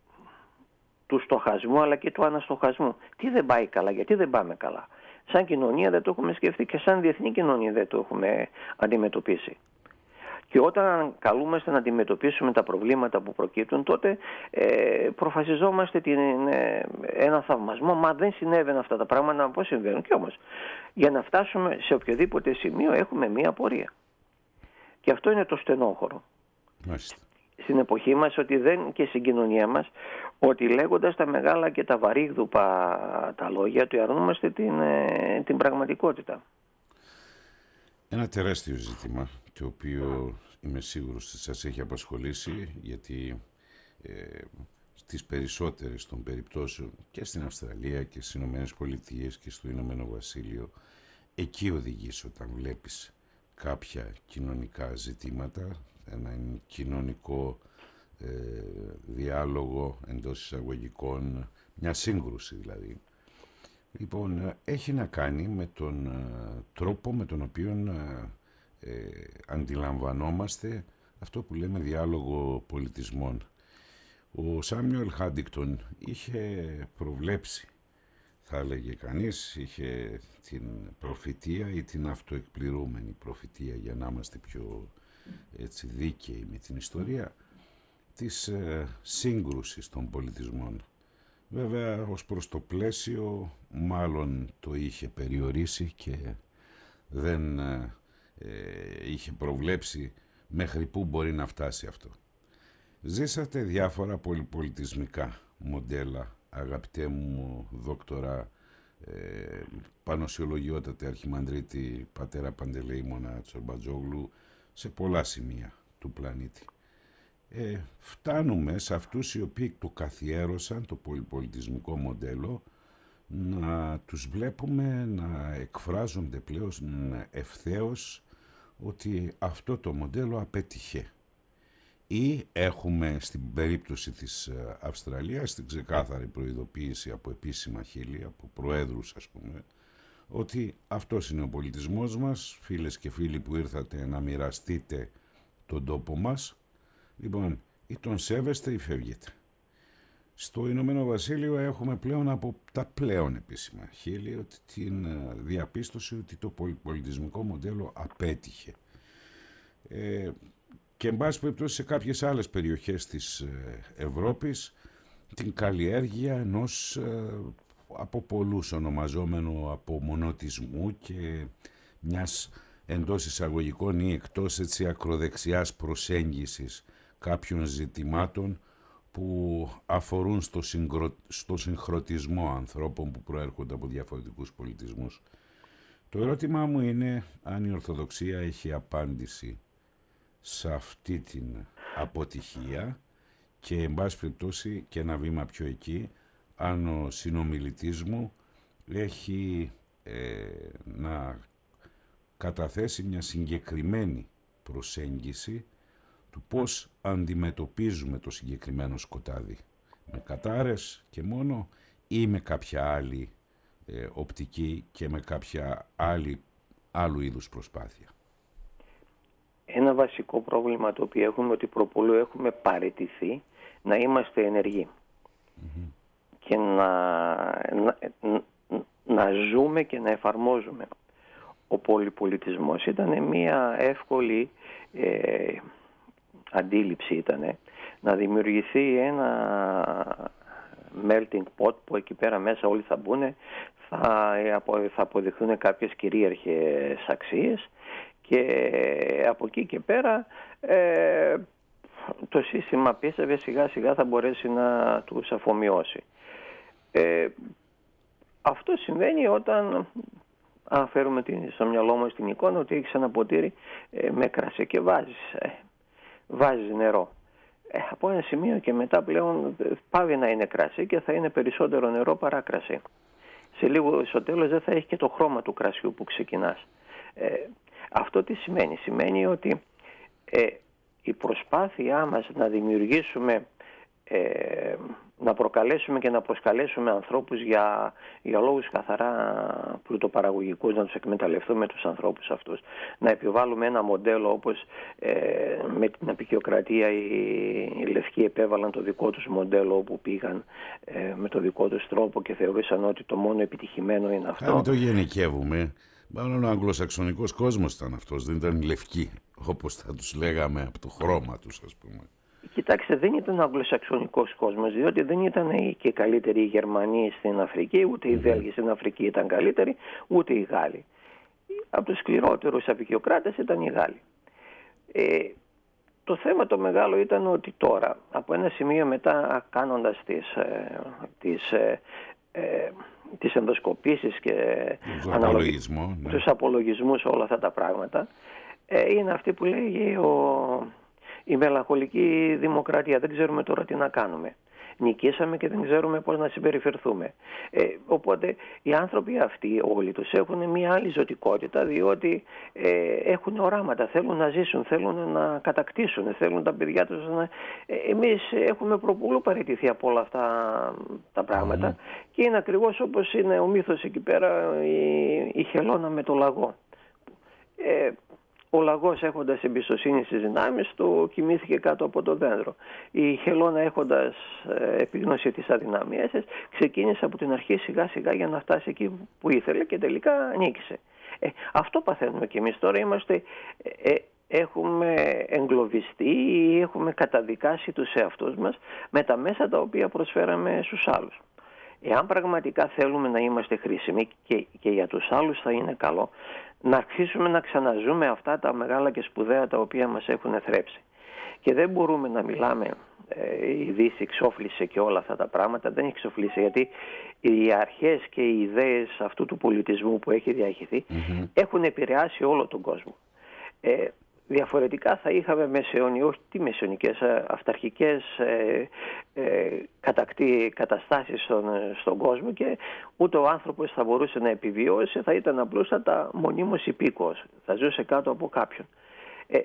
του στοχασμού αλλά και του αναστοχασμού. Τι δεν πάει καλά, γιατί δεν πάμε καλά. Σαν κοινωνία δεν το έχουμε σκεφτεί και σαν διεθνή κοινωνία δεν το έχουμε αντιμετωπίσει. Και όταν καλούμαστε να αντιμετωπίσουμε τα προβλήματα που προκύπτουν, τότε ε, προφασιζόμαστε την, ε, ένα θαυμασμό. Μα δεν συνέβαιναν αυτά τα πράγματα, πώς συμβαίνουν. Και όμως, για να φτάσουμε σε οποιοδήποτε σημείο έχουμε μία πορεία. Και αυτό είναι το στενόχωρο. Μάλιστα. Στην εποχή μας ότι δεν, και στην κοινωνία μας, ότι λέγοντας τα μεγάλα και τα βαρύγδουπα τα λόγια, του αρνούμαστε την, ε, την πραγματικότητα. Ένα τεράστιο ζήτημα, το οποίο είμαι σίγουρος ότι σας έχει απασχολήσει, γιατί ε, στις περισσότερες των περιπτώσεων και στην Αυστραλία και στις Ηνωμένες Πολιτείες και στο Ηνωμένο Βασίλειο, εκεί οδηγείς όταν βλέπεις κάποια κοινωνικά ζητήματα, έναν κοινωνικό ε, διάλογο εντός εισαγωγικών, μια σύγκρουση δηλαδή. Λοιπόν, έχει να κάνει με τον uh, τρόπο με τον οποίο uh, ε, αντιλαμβανόμαστε αυτό που λέμε διάλογο πολιτισμών. Ο Σάμιουελ Χάντιγκτον είχε προβλέψει, θα έλεγε κανείς, είχε την προφητεία ή την αυτοεκπληρούμενη προφητεία, για να είμαστε πιο έτσι, δίκαιοι με την ιστορία, της uh, σύγκρουσης των πολιτισμών. Βέβαια, ως προς το πλαίσιο, μάλλον το είχε περιορίσει και δεν ε, είχε προβλέψει μέχρι πού μπορεί να φτάσει αυτό. Ζήσατε διάφορα πολυπολιτισμικά μοντέλα, αγαπητέ μου δόκτορα, ε, πανωσιολογιότατε αρχιμανδρίτη πατέρα Παντελεήμωνα Τσορμπατζόγλου, σε πολλά σημεία του πλανήτη. Ε, φτάνουμε σε αυτούς οι οποίοι το καθιέρωσαν το πολυπολιτισμικό μοντέλο, να τους βλέπουμε να εκφράζονται πλέον ευθέως ότι αυτό το μοντέλο απέτυχε. Ή έχουμε στην περίπτωση της Αυστραλίας την ξεκάθαρη προειδοποίηση από επίσημα χείλη, από προέδρους ας πούμε, ότι αυτός είναι ο πολιτισμός μας, φίλες και φίλοι που ήρθατε να μοιραστείτε τον τόπο μας. Λοιπόν, ή τον σέβεστε ή φεύγετε. Στο Ηνωμένο Βασίλειο έχουμε πλέον από τα πλέον επίσημα χείλη ότι την διαπίστωση ότι το πολυπολιτισμικό μοντέλο απέτυχε. Ε, και εν πάση περιπτώσει σε κάποιες άλλες περιοχές της Ευρώπης την καλλιέργεια ενός ε, από πολλούς ονομαζόμενου απομονωτισμού και μιας εντός εισαγωγικών ή εκτός έτσι ακροδεξιάς προσέγγισης κάποιων ζητημάτων που αφορούν στο, συγκρο... στο συγχρονισμό ανθρώπων που προέρχονται από διαφορετικούς πολιτισμούς. Το ερώτημά μου είναι αν η Ορθοδοξία έχει απάντηση σε αυτή την αποτυχία και εν πάση περιπτώσει και ένα βήμα πιο εκεί, αν ο συνομιλητής μου έχει ε, να καταθέσει μια συγκεκριμένη προσέγγιση του πώς αντιμετωπίζουμε το συγκεκριμένο σκοτάδι. Με κατάρες και μόνο ή με κάποια άλλη ε, οπτική και με κάποια άλλη, άλλου είδους προσπάθεια. Ένα βασικό πρόβλημα το οποίο έχουμε ότι προπολού έχουμε παραιτηθεί να είμαστε ενεργοί mm-hmm. και να, να, να ζούμε και να εφαρμόζουμε. Ο πολυπολιτισμός ήταν μια εύκολη ε, αντίληψη ήτανε, να δημιουργηθεί ένα melting pot που εκεί πέρα μέσα όλοι θα μπουν, θα, θα αποδειχθούν κάποιες κυρίαρχες αξίες και από εκεί και πέρα ε, το σύστημα πίστευε σιγά σιγά θα μπορέσει να τους αφομοιώσει. Ε, αυτό συμβαίνει όταν αν φέρουμε την, στο μυαλό μας την εικόνα ότι έχεις ένα ποτήρι ε, με κρασί και βάζεις, ε, βάζεις νερό. Ε, από ένα σημείο και μετά πλέον πάβει να είναι κρασί και θα είναι περισσότερο νερό παρά κρασί. Σε λίγο στο τέλος δεν θα έχει και το χρώμα του κρασιού που ξεκινάς. Ε, αυτό τι σημαίνει? Σημαίνει ότι ε, η προσπάθειά μας να δημιουργήσουμε, ε, να προκαλέσουμε και να προσκαλέσουμε ανθρώπους για, για λόγους καθαρά πλουτοπαραγωγικούς, να τους εκμεταλλευτούμε τους ανθρώπους αυτούς, να επιβάλλουμε ένα μοντέλο όπως ε, με την απεικιοκρατία οι, οι Λευκοί επέβαλαν το δικό τους μοντέλο όπου πήγαν ε, με το δικό τους τρόπο και θεωρήσαν ότι το μόνο επιτυχημένο είναι αυτό. Αν το γενικεύουμε, μάλλον ο αγγλοσαξονικός κόσμος ήταν αυτός, δεν ήταν οι Λευκοί, όπως θα τους λέγαμε από το χρώμα τους, ας πούμε. Κοιτάξτε, δεν ήταν ο αγγλοσαξονικός κόσμος, διότι δεν ήταν και καλύτεροι οι Γερμανοί στην Αφρική, ούτε οι Βέλγοι στην Αφρική ήταν καλύτεροι, ούτε οι Γάλλοι. Από τους σκληρότερους απεικιοκράτες ήταν οι Γάλλοι. Ε, το θέμα το μεγάλο ήταν ότι τώρα, από ένα σημείο μετά, κάνοντας τις, ε, τις, ε, ε, τις ενδοσκοπήσεις και απολογισμό, ναι. τους απολογισμούς, όλα αυτά τα πράγματα, ε, είναι αυτή που λέγει ο... η μελαγχολική δημοκρατία. Δεν ξέρουμε τώρα τι να κάνουμε. Νικήσαμε και δεν ξέρουμε πώς να συμπεριφερθούμε. Ε, οπότε οι άνθρωποι αυτοί όλοι τους έχουν μια άλλη ζωτικότητα, διότι ε, έχουν οράματα, θέλουν να ζήσουν, θέλουν να κατακτήσουν, θέλουν τα παιδιά τους να... Ε, εμείς έχουμε προπολού παραιτηθεί από όλα αυτά τα πράγματα mm. και είναι ακριβώς όπως είναι ο μύθος εκεί πέρα, η, η χελώνα με το λαγό. Ε, Ο λαγός έχοντας εμπιστοσύνη στις δυνάμεις του κοιμήθηκε κάτω από το δέντρο. Η χελώνα έχοντας ε, επίγνωση της αδυναμίας της ξεκίνησε από την αρχή σιγά σιγά για να φτάσει εκεί που ήθελε και τελικά νίκησε. Ε, αυτό παθαίνουμε και εμείς τώρα. Είμαστε, ε, έχουμε εγκλωβιστεί ή έχουμε καταδικάσει τους εαυτούς μας με τα μέσα τα οποία προσφέραμε στους άλλους. Εάν πραγματικά θέλουμε να είμαστε χρήσιμοι και, και για τους άλλους θα είναι καλό, να αρχίσουμε να ξαναζούμε αυτά τα μεγάλα και σπουδαία τα οποία μας έχουν θρέψει. Και δεν μπορούμε να μιλάμε, ε, η Δύση εξόφλησε και όλα αυτά τα πράγματα, δεν έχει εξοφλήσει, γιατί οι αρχές και οι ιδέες αυτού του πολιτισμού που έχει διαχυθεί mm-hmm. έχουν επηρεάσει όλο τον κόσμο. Ε, Διαφορετικά θα είχαμε μεσαιωνι, όχι τι μεσαιωνικές, αυταρχικές ε, ε, κατακτή, καταστάσεις στον, στον κόσμο και ούτε ο άνθρωπος θα μπορούσε να επιβιώσει, θα ήταν απλούστατα μονίμως υπήκοος, θα ζούσε κάτω από κάποιον. Ε,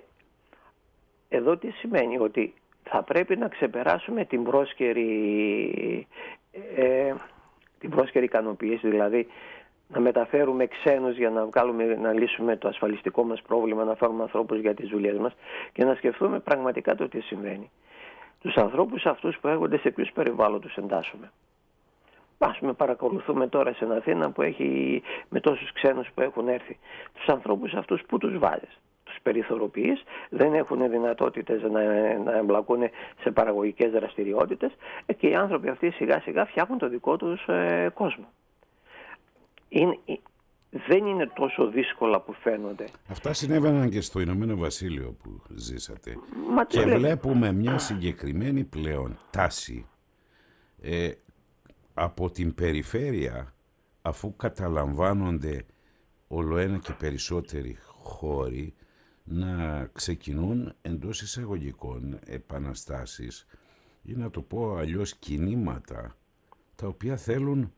εδώ τι σημαίνει? Ότι θα πρέπει να ξεπεράσουμε την πρόσκαιρη, ε, την πρόσκαιρη ικανοποίηση, δηλαδή να μεταφέρουμε ξένους για να, βγάλουμε, να λύσουμε το ασφαλιστικό μας πρόβλημα, να φέρουμε ανθρώπους για τις δουλειές μας και να σκεφτούμε πραγματικά το τι συμβαίνει. Τους ανθρώπους αυτούς που έρχονται, σε ποιους περιβάλλοντος εντάσσουμε. Ας πούμε, παρακολουθούμε τώρα στην Αθήνα που έχει, με τόσους ξένους που έχουν έρθει. Τους ανθρώπους αυτούς που τους βάζεις? Τους περιθωριοποιείς, δεν έχουν δυνατότητες να, να εμπλακούν σε παραγωγικές δραστηριότητες και οι άνθρωποι αυτοί σιγά σιγά φτιάχνουν το δικό τους ε, κόσμο. Είναι, δεν είναι τόσο δύσκολα που φαίνονται. Αυτά συνέβαιναν και στο Ηνωμένο Βασίλειο που ζήσατε. Μα και βλέπω. βλέπουμε μια συγκεκριμένη πλέον τάση ε, από την περιφέρεια, αφού καταλαμβάνονται ολοένα και περισσότεροι χώροι, να ξεκινούν εντός εισαγωγικών επαναστάσεις ή, να το πω αλλιώς, κινήματα τα οποία θέλουν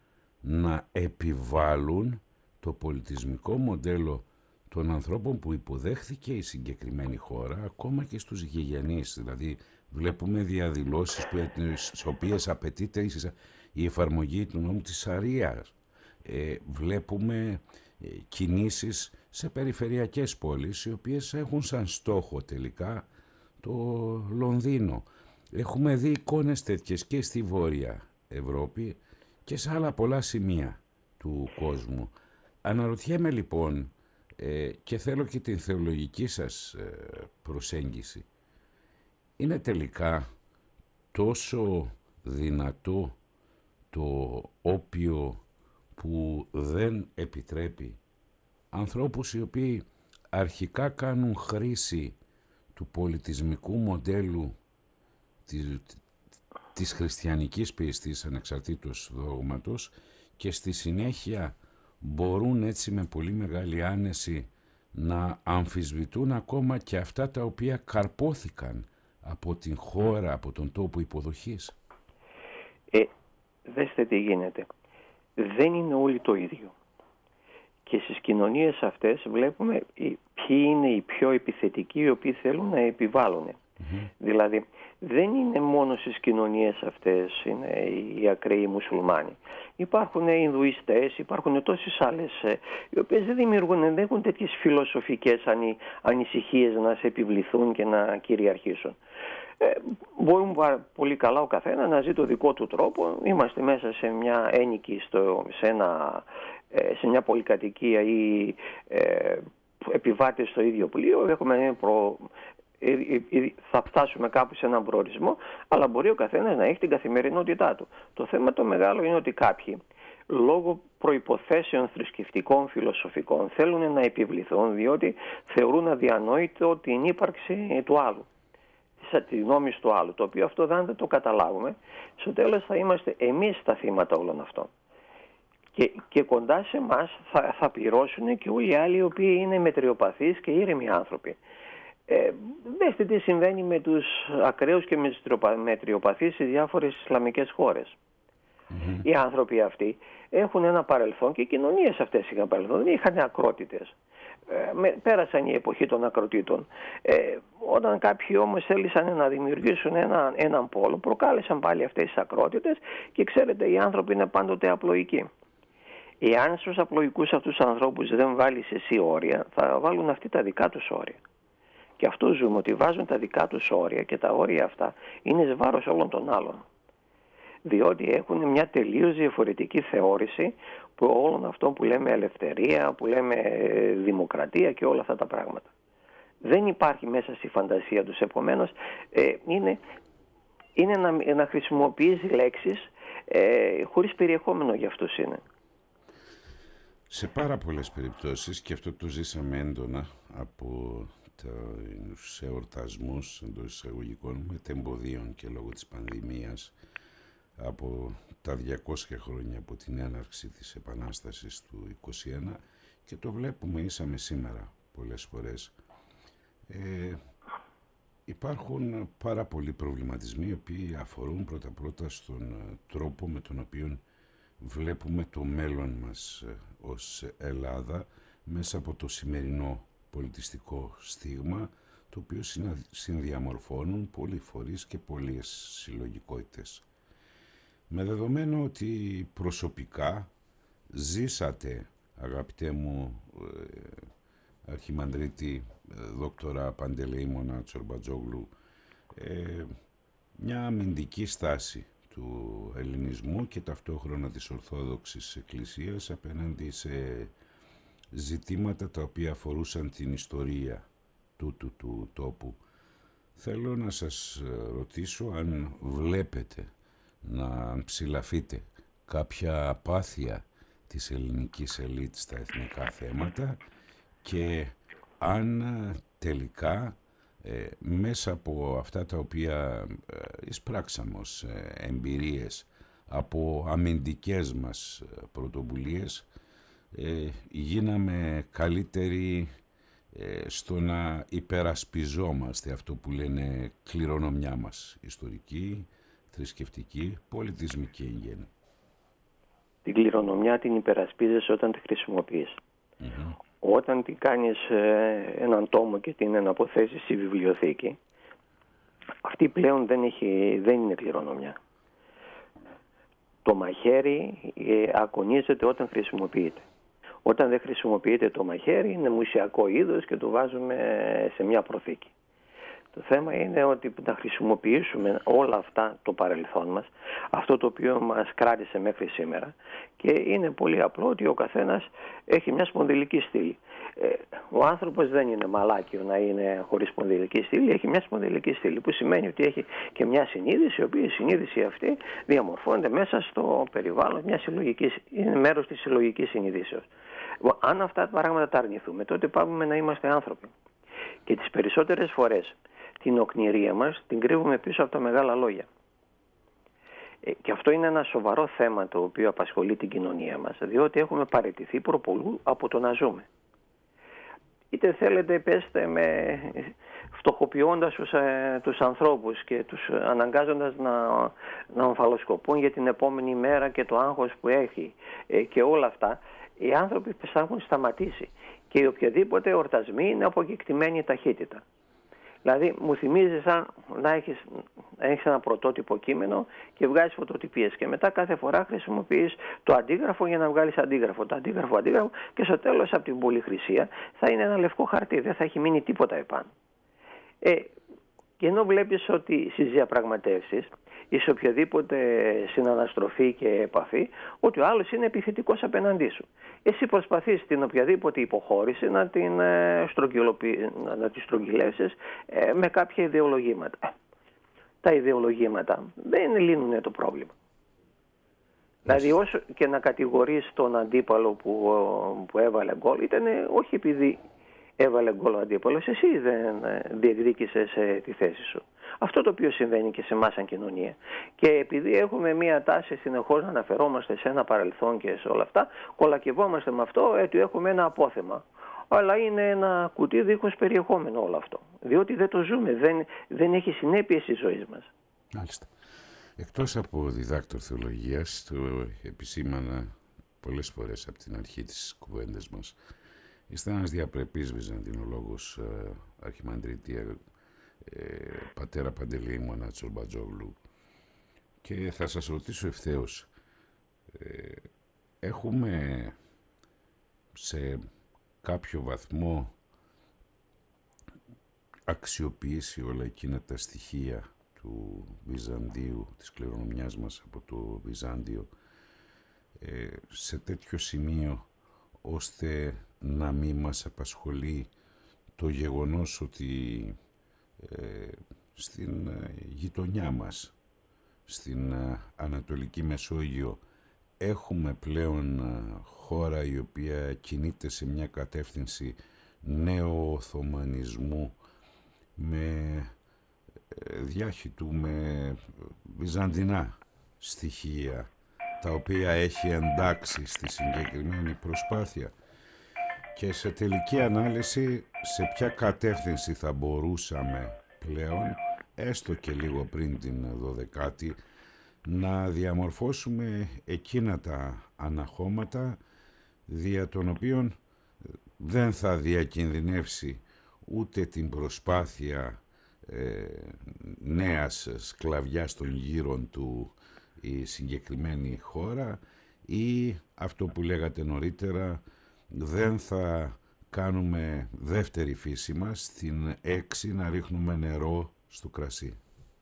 να επιβάλλουν το πολιτισμικό μοντέλο των ανθρώπων που υποδέχθηκε η συγκεκριμένη χώρα, ακόμα και στους γηγενείς. Δηλαδή βλέπουμε διαδηλώσεις που, στις οποίες απαιτείται η εφαρμογή του νόμου της Σαρίας. Ε, βλέπουμε ε, κινήσεις σε περιφερειακές πόλεις, οι οποίες έχουν σαν στόχο τελικά το Λονδίνο. Έχουμε δει εικόνες τέτοιες και στη Βόρεια Ευρώπη και σε άλλα πολλά σημεία του κόσμου. Αναρωτιέμαι λοιπόν, ε, και θέλω και την θεολογική σας ε, προσέγγιση, είναι τελικά τόσο δυνατό το όπιο που δεν επιτρέπει ανθρώπους οι οποίοι αρχικά κάνουν χρήση του πολιτισμικού μοντέλου της, της χριστιανικής πίστης ανεξαρτήτως δόγματος και στη συνέχεια μπορούν έτσι με πολύ μεγάλη άνεση να αμφισβητούν ακόμα και αυτά τα οποία καρπόθηκαν από την χώρα, από τον τόπο υποδοχής. Ε, δέστε τι γίνεται. Δεν είναι όλοι το ίδιο. Και στις κοινωνίες αυτές βλέπουμε ποιοι είναι οι πιο επιθετικοί, οι οποίοι θέλουν να επιβάλλουν. Mm-hmm. Δηλαδή δεν είναι μόνο στις κοινωνίες αυτές είναι οι ακραίοι μουσουλμάνοι. Υπάρχουν Ινδουιστές, υπάρχουν τόσες άλλες, οι οποίες δεν δημιουργούν, δεν έχουν τέτοιες φιλοσοφικές ανησυχίες να σε επιβληθούν και να κυριαρχήσουν. Ε, μπορούμε πολύ καλά ο καθένα να ζει το δικό του τρόπο. Είμαστε μέσα σε μια ένοικη, στο, σε, ένα, σε μια πολυκατοικία ή ε, επιβάτες στο ίδιο πλοίο. Έχουμε προ, θα φτάσουμε κάπου σε έναν προορισμό, αλλά μπορεί ο καθένας να έχει την καθημερινότητά του. Το θέμα το μεγάλο είναι ότι κάποιοι, λόγω προϋποθέσεων θρησκευτικών, φιλοσοφικών, θέλουν να επιβληθούν, διότι θεωρούν αδιανόητο την ύπαρξη του άλλου, τη γνώμη του άλλου, το οποίο αυτό δεν το καταλάβουμε, στο τέλος θα είμαστε εμείς τα θύματα όλων αυτών. Και, και κοντά σε εμάς θα, θα πληρώσουν και όλοι οι άλλοι οι οποίοι είναι μετριοπαθείς και ήρεμοι άνθρωποι. Ε, δέστε τι συμβαίνει με τους ακραίους και μετριοπαθείς σε διάφορες Ισλαμικές χώρες. Mm-hmm. Οι άνθρωποι αυτοί έχουν ένα παρελθόν και οι κοινωνίες αυτές είχαν παρελθόν, δεν είχαν ακρότητες. Ε, πέρασαν η εποχή των ακροτήτων. Ε, όταν κάποιοι όμως θέλησαν να δημιουργήσουν ένα, έναν πόλο, προκάλεσαν πάλι αυτές τις ακρότητες και ξέρετε, οι άνθρωποι είναι πάντοτε απλοϊκοί. Εάν στους απλοϊκούς αυτούς τους ανθρώπους δεν βάλεις εσύ όρια, θα βάλουν αυτοί τα δικά τους όρια. Και αυτό ζούμε, ότι βάζουν τα δικά τους όρια και τα όρια αυτά είναι εις βάρος όλων των άλλων. Διότι έχουν μια τελείως διαφορετική θεώρηση που όλων αυτών που λέμε ελευθερία, που λέμε δημοκρατία και όλα αυτά τα πράγματα. Δεν υπάρχει μέσα στη φαντασία τους. Επομένως, ε, είναι, είναι να, να χρησιμοποιείς λέξεις ε, χωρίς περιεχόμενο για αυτούς είναι. Σε πάρα πολλές περιπτώσεις, και αυτό το ζήσαμε έντονα από τους εορτασμούς εντός εισαγωγικών μετεμποδίων και λόγω της πανδημίας, από τα διακόσια χρόνια από την έναρξη της Επανάστασης του είκοσι ένα, και το βλέπουμε ίσαμε σήμερα πολλές φορές. Ε, υπάρχουν πάρα πολλοί προβληματισμοί οι οποίοι αφορούν πρώτα-πρώτα στον τρόπο με τον οποίο βλέπουμε το μέλλον μας ως Ελλάδα μέσα από το σημερινό πολιτιστικό στίγμα, το οποίο συνδιαμορφώνουν πολλοί φορείς και πολλές συλλογικότητες. Με δεδομένο ότι προσωπικά ζήσατε, αγαπητέ μου ε, Αρχιμανδρίτη ε, δόκτορα Παντελεήμωνα Τσορμπατζόγλου, ε, μια αμυντική στάση του ελληνισμού και ταυτόχρονα της Ορθόδοξης Εκκλησίας απέναντι σε ζητήματα τα οποία αφορούσαν την ιστορία τούτου του τόπου. Θέλω να σας ρωτήσω αν βλέπετε να ψηλαφείτε κάποια απάθεια της ελληνικής ελίτ στα εθνικά θέματα και αν τελικά ε, μέσα από αυτά τα οποία ε, εισπράξαμε ως ε, εμπειρίες από αμυντικές μας πρωτοβουλίες ε, γίναμε καλύτεροι ε, στο να υπερασπιζόμαστε αυτό που λένε κληρονομιά μας, ιστορική, θρησκευτική, πολιτισμική εν γέννη. την κληρονομιά την υπερασπίζεσαι όταν τη χρησιμοποιείς. Mm-hmm. Όταν την κάνεις ε, έναν τόμο και την εναποθέσεις στη βιβλιοθήκη, αυτή πλέον δεν, έχει, δεν είναι κληρονομιά. Το μαχαίρι ε, ακονίζεται όταν χρησιμοποιείται. Όταν δεν χρησιμοποιείται το μαχαίρι είναι μουσιακό είδος και το βάζουμε σε μια προθήκη. Το θέμα είναι ότι να χρησιμοποιήσουμε όλα αυτά το παρελθόν μας, αυτό το οποίο μας κράτησε μέχρι σήμερα, και είναι πολύ απλό ότι ο καθένας έχει μια σπονδυλική στήλη. Ε, ο άνθρωπος δεν είναι μαλάκιο να είναι χωρίς σπονδυλική στήλη, έχει μια σπονδυλική στήλη, που σημαίνει ότι έχει και μια συνείδηση, η οποία η συνείδηση αυτή διαμορφώνεται μέσα στο περιβάλλον, μια συλλογική, είναι μέρος της συλλογικής συνειδήσεως. Αν αυτά τα πράγματα τα αρνηθούμε, τότε πάμε να είμαστε άνθρωποι. Και τις περισσότερες φορές την οκνηρία μας την κρύβουμε πίσω από τα μεγάλα λόγια. Ε, και αυτό είναι ένα σοβαρό θέμα το οποίο απασχολεί την κοινωνία μας, διότι έχουμε παραιτηθεί προπολού από το να ζούμε. Είτε θέλετε πέστε με φτωχοποιώντας τους, ε, τους ανθρώπους και τους αναγκάζοντας να, να ομφαλοσκοπούν για την επόμενη μέρα και το άγχος που έχει ε, και όλα αυτά, οι άνθρωποι θα έχουν σταματήσει και οι οποιαδήποτε εορτασμοί είναι από κεκτημένη ταχύτητα. Δηλαδή μου θυμίζει σαν να έχεις, έχεις ένα πρωτότυπο κείμενο και βγάζεις φωτοτυπίες και μετά κάθε φορά χρησιμοποιείς το αντίγραφο για να βγάλεις αντίγραφο, το αντίγραφο, αντίγραφο και στο τέλος από την πολυχρησία θα είναι ένα λευκό χαρτί, δεν θα έχει μείνει τίποτα επάνω. Ε, και ενώ βλέπεις ότι στις διαπραγματεύσεις ή σε οποιαδήποτε συναναστροφή και επαφή, ότι ο άλλος είναι επιθετικός απέναντί σου. Εσύ προσπαθείς την οποιαδήποτε υποχώρηση να την, ε, να τη στρογγυλεύσεις ε, με κάποια ιδεολογήματα. Τα ιδεολογήματα δεν λύνουν το πρόβλημα. Δηλαδή όσο και να κατηγορείς τον αντίπαλο που, που έβαλε γκολ, ήταν όχι επειδή έβαλε γκολ ο αντίπαλος, εσύ δεν διεκδίκησες τη θέση σου. Αυτό το οποίο συμβαίνει και σε εμάς σαν κοινωνία. Και επειδή έχουμε μία τάση συνεχώς να αναφερόμαστε σε ένα παρελθόν και σε όλα αυτά, κολακευόμαστε με αυτό, ότι έχουμε ένα απόθεμα. Αλλά είναι ένα κουτί δίχως περιεχόμενο όλο αυτό. Διότι δεν το ζούμε, δεν, δεν έχει συνέπειες στη ζωή μας. Μάλιστα. Εκτός από διδάκτορ θεολογίας, το επισήμανα πολλές φορές από την αρχή της κουβέντας μας, είστε ένας διαπρεπής βυζαντινολόγος, αρχιμανδρίτη, ε, πατέρα Παντελεήμωνα Τσολμπατζόγλου, και θα σας ρωτήσω ευθέως, ε, έχουμε σε κάποιο βαθμό αξιοποιήσει όλα εκείνα τα στοιχεία του Βυζαντίου, της κληρονομιάς μας από το Βυζάντιο, ε, σε τέτοιο σημείο ώστε να μην μας απασχολεί το γεγονός ότι ε, στην ε, γειτονιά μας, στην ε, Ανατολική Μεσόγειο, έχουμε πλέον ε, χώρα η οποία κινείται σε μια κατεύθυνση νεοοθωμανισμού με ε, διάχυτου, με βυζαντινά στοιχεία, τα οποία έχει εντάξει στη συγκεκριμένη προσπάθεια, και σε τελική ανάλυση σε ποια κατεύθυνση θα μπορούσαμε πλέον, έστω και λίγο πριν την δωδεκάτη, να διαμορφώσουμε εκείνα τα αναχώματα δια των οποίων δεν θα διακινδυνεύσει ούτε την προσπάθεια ε, νέας σκλαβιάς των γύρων του η συγκεκριμένη χώρα, ή αυτό που λέγατε νωρίτερα, δεν θα κάνουμε δεύτερη φύση μας στην έξι να ρίχνουμε νερό στο κρασί.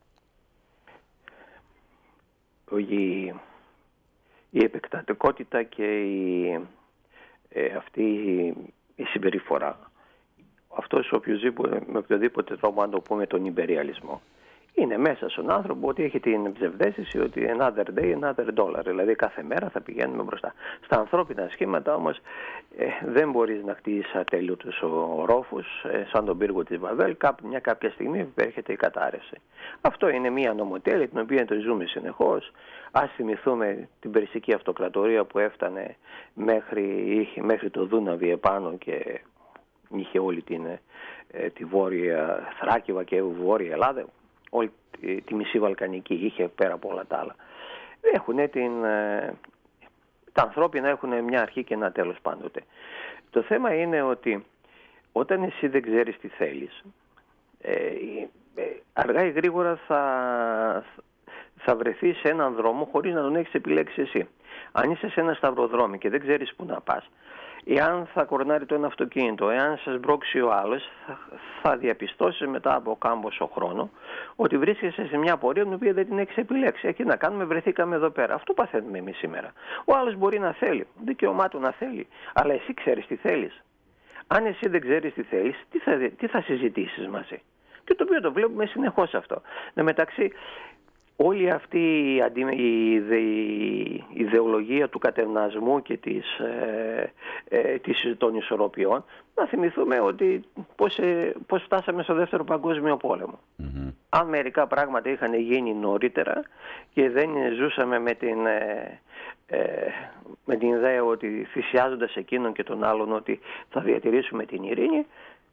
Η, η επεκτατικότητα και η, ε, αυτή η συμπεριφορά, αυτός οποιοδήποτε, με οποιοδήποτε τρόπο, αν το πούμε, τον υπεριαλισμό, είναι μέσα στον άνθρωπο ότι έχει την ψευδαίσθηση ότι another day, another dollar. Δηλαδή κάθε μέρα θα πηγαίνουμε μπροστά. Στα ανθρώπινα σχήματα όμως ε, δεν μπορείς να χτίσεις ατέλειωτους ορόφους ε, σαν τον πύργο της Βαβέλ. Κάπου, μια κάποια στιγμή έρχεται η κατάρρευση. Αυτό είναι μια νομοτέλεια την οποία το ζούμε συνεχώς. Ας θυμηθούμε την Περσική Αυτοκρατορία που έφτανε μέχρι, είχε, μέχρι το Δούναβι επάνω και είχε όλη την, ε, τη Βόρεια Θράκηβα και Βόρεια Ελλάδα. Όλη τη μισή Βαλκανική είχε, πέρα από όλα τα άλλα. Έχουν την, τα ανθρώπινα έχουν μια αρχή και ένα τέλος πάντοτε. Το θέμα είναι ότι όταν εσύ δεν ξέρεις τι θέλεις, ε, ε, αργά ή γρήγορα θα, θα βρεθείς σε έναν δρόμο χωρίς να τον έχεις επιλέξει εσύ. Αν είσαι σε ένα σταυροδρόμι και δεν ξέρεις πού να πας, εάν θα κορνάρει το ένα αυτοκίνητο, εάν σας μπρώξει ο άλλος, θα, θα διαπιστώσεις μετά από κάμποσο χρόνο ότι βρίσκεσαι σε μια πορεία την οποία δεν την έχεις επιλέξει. Εκεί να κάνουμε, βρεθήκαμε εδώ πέρα. Αυτό παθαίνουμε εμείς σήμερα. Ο άλλος μπορεί να θέλει, δικαίωμά του να θέλει, αλλά εσύ ξέρεις τι θέλεις. Αν εσύ δεν ξέρεις τι θέλεις, τι θα, τι θα συζητήσεις μαζί. Και το οποίο το βλέπουμε συνεχώς αυτό. Εν μεταξύ, όλη αυτή η, αντι... η, ιδε... η ιδεολογία του κατευνασμού και της, ε, ε, της... των ισορροπιών, να θυμηθούμε ότι πώς, ε, πώς φτάσαμε στο δεύτερο παγκόσμιο πόλεμο. Mm-hmm. Αν μερικά πράγματα είχαν γίνει νωρίτερα και δεν ζούσαμε με την, ε, ε, με την ιδέα ότι θυσιάζοντας εκείνον και τον άλλον ότι θα διατηρήσουμε την ειρήνη,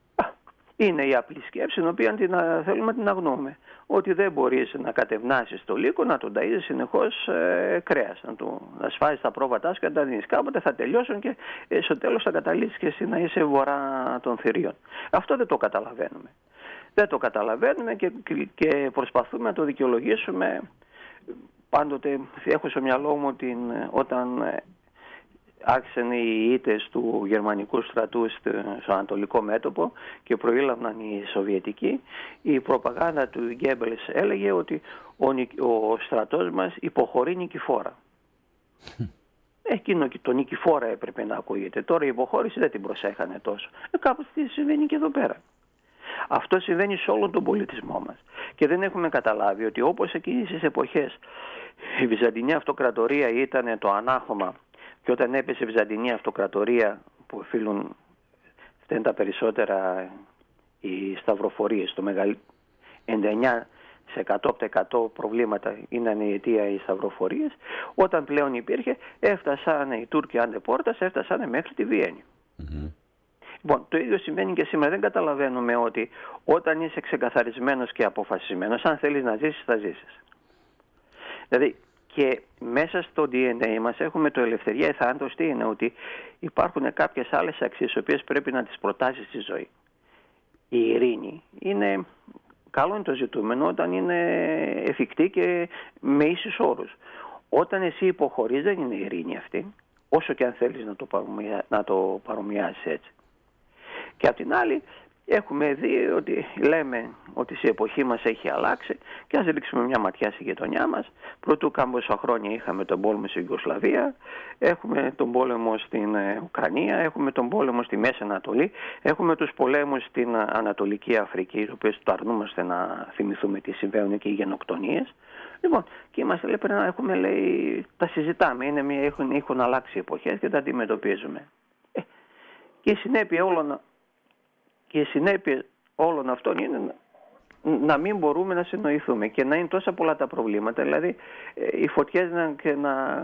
είναι η απλή σκέψη, την οποία την, θέλουμε να την αγνοούμε. Ότι δεν μπορείς να κατευνάσεις το λύκο, να τον ταΐζεις συνεχώς ε, κρέας, να, του, να σφάζεις τα πρόβατά σου και να τα δίνεις. Κάποτε θα τελειώσουν και ε, στο τέλος θα καταλήξεις και εσύ να είσαι βορρά των θηρίων. Αυτό δεν το καταλαβαίνουμε. Δεν το καταλαβαίνουμε και, και προσπαθούμε να το δικαιολογήσουμε. Πάντοτε έχω στο μυαλό μου την, όταν ε, άρχισαν οι ήττες του γερμανικού στρατού στο ανατολικό μέτωπο και προήλαβαν οι Σοβιετικοί, η προπαγάνδα του Γκέμπελς έλεγε ότι ο, ο στρατός μας υποχωρεί νικηφόρα. Εκείνο και το νικηφόρα έπρεπε να ακούγεται. Τώρα η υποχώρηση δεν την προσέχανε τόσο. Ε, κάπως τι συμβαίνει και εδώ πέρα. Αυτό συμβαίνει σε όλο τον πολιτισμό μας. Και δεν έχουμε καταλάβει ότι όπως εκείνες τις εποχές η Βυζαντινή Αυτοκρατορία ήταν το ανάχωμα, και όταν έπεσε η Βυζαντινή Αυτοκρατορία, που οφείλουν φταίνουν τα περισσότερα οι σταυροφορίες, το μεγαλ... ενενήντα εννιά τοις εκατό από τα εκατό προβλήματα είναι η αιτία οι σταυροφορίες, όταν πλέον υπήρχε, έφτασαν οι Τούρκοι αντεπόρτας, έφτασαν μέχρι τη Βιέννη. Mm-hmm. Λοιπόν, το ίδιο συμβαίνει και σήμερα. Δεν καταλαβαίνουμε ότι όταν είσαι ξεκαθαρισμένος και αποφασισμένος, αν θέλεις να ζήσεις, θα ζήσεις. Δηλαδή, και μέσα στο ντι εν έι μας έχουμε το ελευθερία ή θάνατος. Τι είναι? Ότι υπάρχουν κάποιες άλλες αξίες, οι οποίες πρέπει να τις προτάσεις στη ζωή. Η ειρήνη είναι, καλό είναι το ζητούμενο όταν είναι εφικτή και με ίσους όρους. Όταν εσύ υποχωρείς, δεν είναι ειρήνη αυτή, όσο και αν θέλεις να το, παρομοιά, να το παρομοιάσεις έτσι. Και απ' την άλλη, έχουμε δει ότι λέμε ότι η εποχή μας έχει αλλάξει και ας ρίξουμε μια ματιά στη γειτονιά μας. Πρωτού κάμποσα χρόνια είχαμε τον πόλεμο στην Ιουγκοσλαβία, έχουμε τον πόλεμο στην Ουκρανία, έχουμε τον πόλεμο στη Μέση Ανατολή, έχουμε τους πολέμους στην Ανατολική Αφρική, οι οποίες το αρνούμαστε να θυμηθούμε τι συμβαίνουν και οι γενοκτονίες. Λοιπόν, και είμαστε, λέει, πρέπει να έχουμε, λέει, τα συζητάμε, είναι μια, έχουν, έχουν αλλάξει οι εποχές και τα αντιμετωπίζουμε. Ε, και η συνέπεια όλων Και η συνέπεια όλων αυτών είναι να μην μπορούμε να συνοηθούμε και να είναι τόσα πολλά τα προβλήματα. Δηλαδή οι φωτιές να, και να,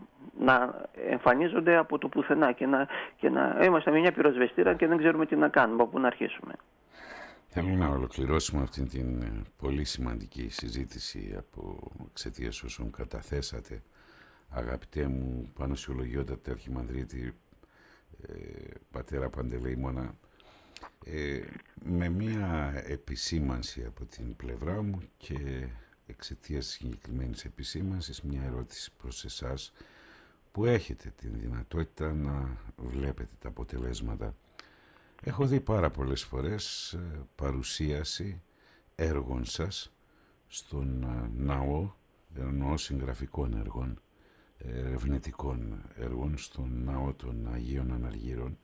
να εμφανίζονται από το πουθενά και να, και να είμαστε με μια πυροσβεστήρα και δεν ξέρουμε τι να κάνουμε, από πού να αρχίσουμε. Θέλω να ολοκληρώσουμε αυτή την πολύ σημαντική συζήτηση από εξαιτίας όσων καταθέσατε, αγαπητέ μου Πανωσιολογιότατε Αρχιμανδρίτη, ε, πατέρα Παντελεήμωνα, Ε, με μία επισήμανση από την πλευρά μου και εξαιτίας συγκεκριμένης επισήμανσης μια ερώτηση προς εσάς που έχετε την δυνατότητα να βλέπετε τα αποτελέσματα. Έχω δει πάρα πολλές φορές παρουσίαση έργων σας στον ναό, εννοώ συγγραφικών έργων, ερευνητικών έργων, στον ναό των Αγίων Αναργύρων.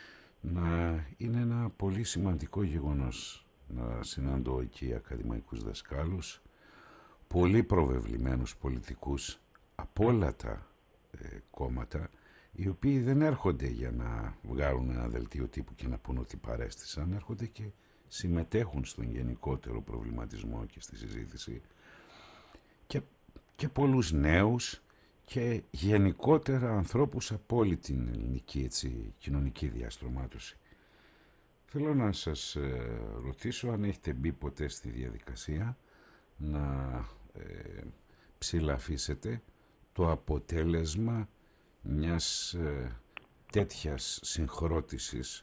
Να είναι ένα πολύ σημαντικό γεγονός να συναντώ εκεί ακαδημαϊκούς δασκάλους, πολύ προβεβλημένους πολιτικούς από όλα τα ε, κόμματα, οι οποίοι δεν έρχονται για να βγάλουν ένα δελτίο τύπου και να πούν ότι παρέστησαν, έρχονται και συμμετέχουν στον γενικότερο προβληματισμό και στη συζήτηση, και, και πολλούς νέους και γενικότερα ανθρώπους από όλη την ελληνική, έτσι, κοινωνική διαστρωμάτωση. Θέλω να σας ε, ρωτήσω αν έχετε μπει ποτέ στη διαδικασία να ε, ψηλαφίσετε το αποτέλεσμα μιας ε, τέτοιας συγχρότησης,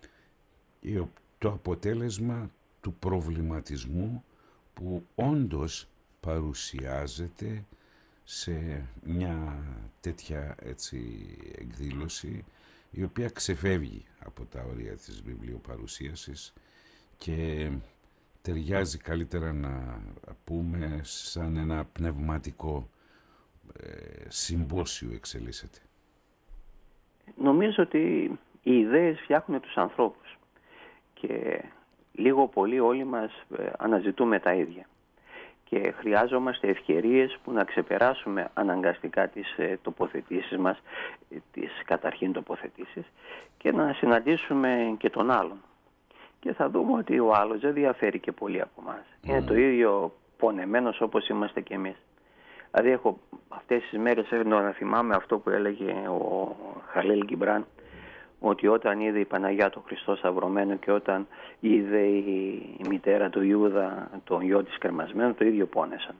το αποτέλεσμα του προβληματισμού που όντως παρουσιάζεται σε μια τέτοια έτσι εκδήλωση, η οποία ξεφεύγει από τα όρια της βιβλιοπαρουσίασης και ταιριάζει καλύτερα να πούμε σαν ένα πνευματικό ε, συμπόσιο εξελίσσεται. Νομίζω ότι οι ιδέες φτιάχνουν τους ανθρώπους και λίγο πολύ όλοι μας αναζητούμε τα ίδια και χρειάζομαστε ευκαιρίες που να ξεπεράσουμε αναγκαστικά τις τοποθετήσεις μας, τις καταρχήν τοποθετήσεις, και να συναντήσουμε και τον άλλον. Και θα δούμε ότι ο άλλος δεν διαφέρει και πολύ από εμάς. Mm. Είναι το ίδιο πονεμένος όπως είμαστε κι εμείς. Δηλαδή έχω αυτές τις μέρες να θυμάμαι αυτό που έλεγε ο Χαλίλ Γκιμπράν, ότι όταν είδε η Παναγιά τον Χριστό σταυρωμένο και όταν είδε η μητέρα του Ιούδα τον γιο της κρεμασμένο, το ίδιο πόνεσαν.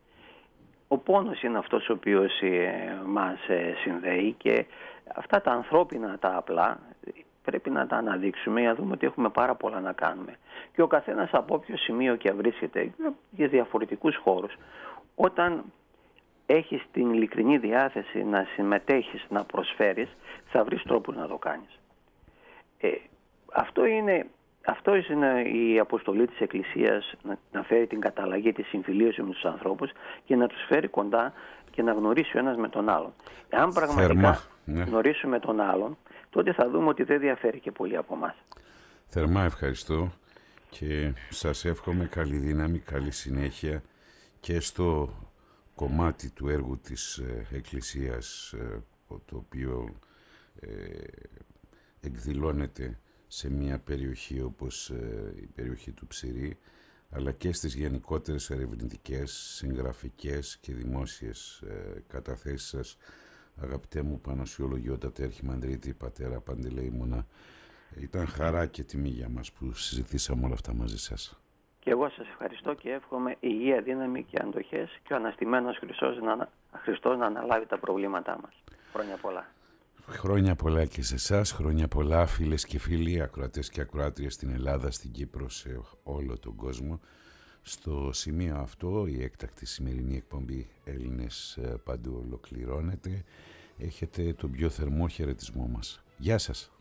Ο πόνος είναι αυτός ο οποίος μας συνδέει και αυτά τα ανθρώπινα τα απλά πρέπει να τα αναδείξουμε για να δούμε ότι έχουμε πάρα πολλά να κάνουμε. Και ο καθένας από όποιο σημείο και βρίσκεται για διαφορετικούς χώρους, όταν έχεις την ειλικρινή διάθεση να συμμετέχεις, να προσφέρεις, θα βρεις τρόπους να το κάνεις. Ε, αυτό είναι, αυτό είναι η αποστολή της Εκκλησίας, να, να φέρει την καταλλαγή, τη συμφιλίωση με τους ανθρώπους και να τους φέρει κοντά και να γνωρίσει ο ένας με τον άλλον. Εάν πραγματικά Θερμά, ναι. γνωρίσουμε τον άλλον, τότε θα δούμε ότι δεν διαφέρει και πολύ από εμάς. Θερμά ευχαριστώ και σας εύχομαι καλή δύναμη, καλή συνέχεια και στο κομμάτι του έργου της ε, Εκκλησίας, ε, το οποίο ε, εκδηλώνεται σε μια περιοχή όπως ε, η περιοχή του Ψηρή, αλλά και στις γενικότερες ερευνητικές, συγγραφικές και δημόσιες ε, καταθέσεις σας, αγαπητέ μου Πανασιολογιότατε Αρχιμανδρίτη πατέρα Παντελεήμωνα. Ήταν χαρά και τιμή για μας που συζητήσαμε όλα αυτά μαζί σας. Και εγώ σας ευχαριστώ και εύχομαι υγεία, δύναμη και αντοχές και ο αναστημένος Χριστός να, Χριστός να αναλάβει τα προβλήματά μας. Χρόνια πολλά. Χρόνια πολλά και σε εσάς, χρόνια πολλά φίλες και φίλοι, ακροατές και ακροάτριες στην Ελλάδα, στην Κύπρο, σε όλο τον κόσμο. Στο σημείο αυτό η έκτακτη σημερινή εκπομπή Έλληνες παντού ολοκληρώνεται. Έχετε τον πιο θερμό χαιρετισμό μας. Γεια σας.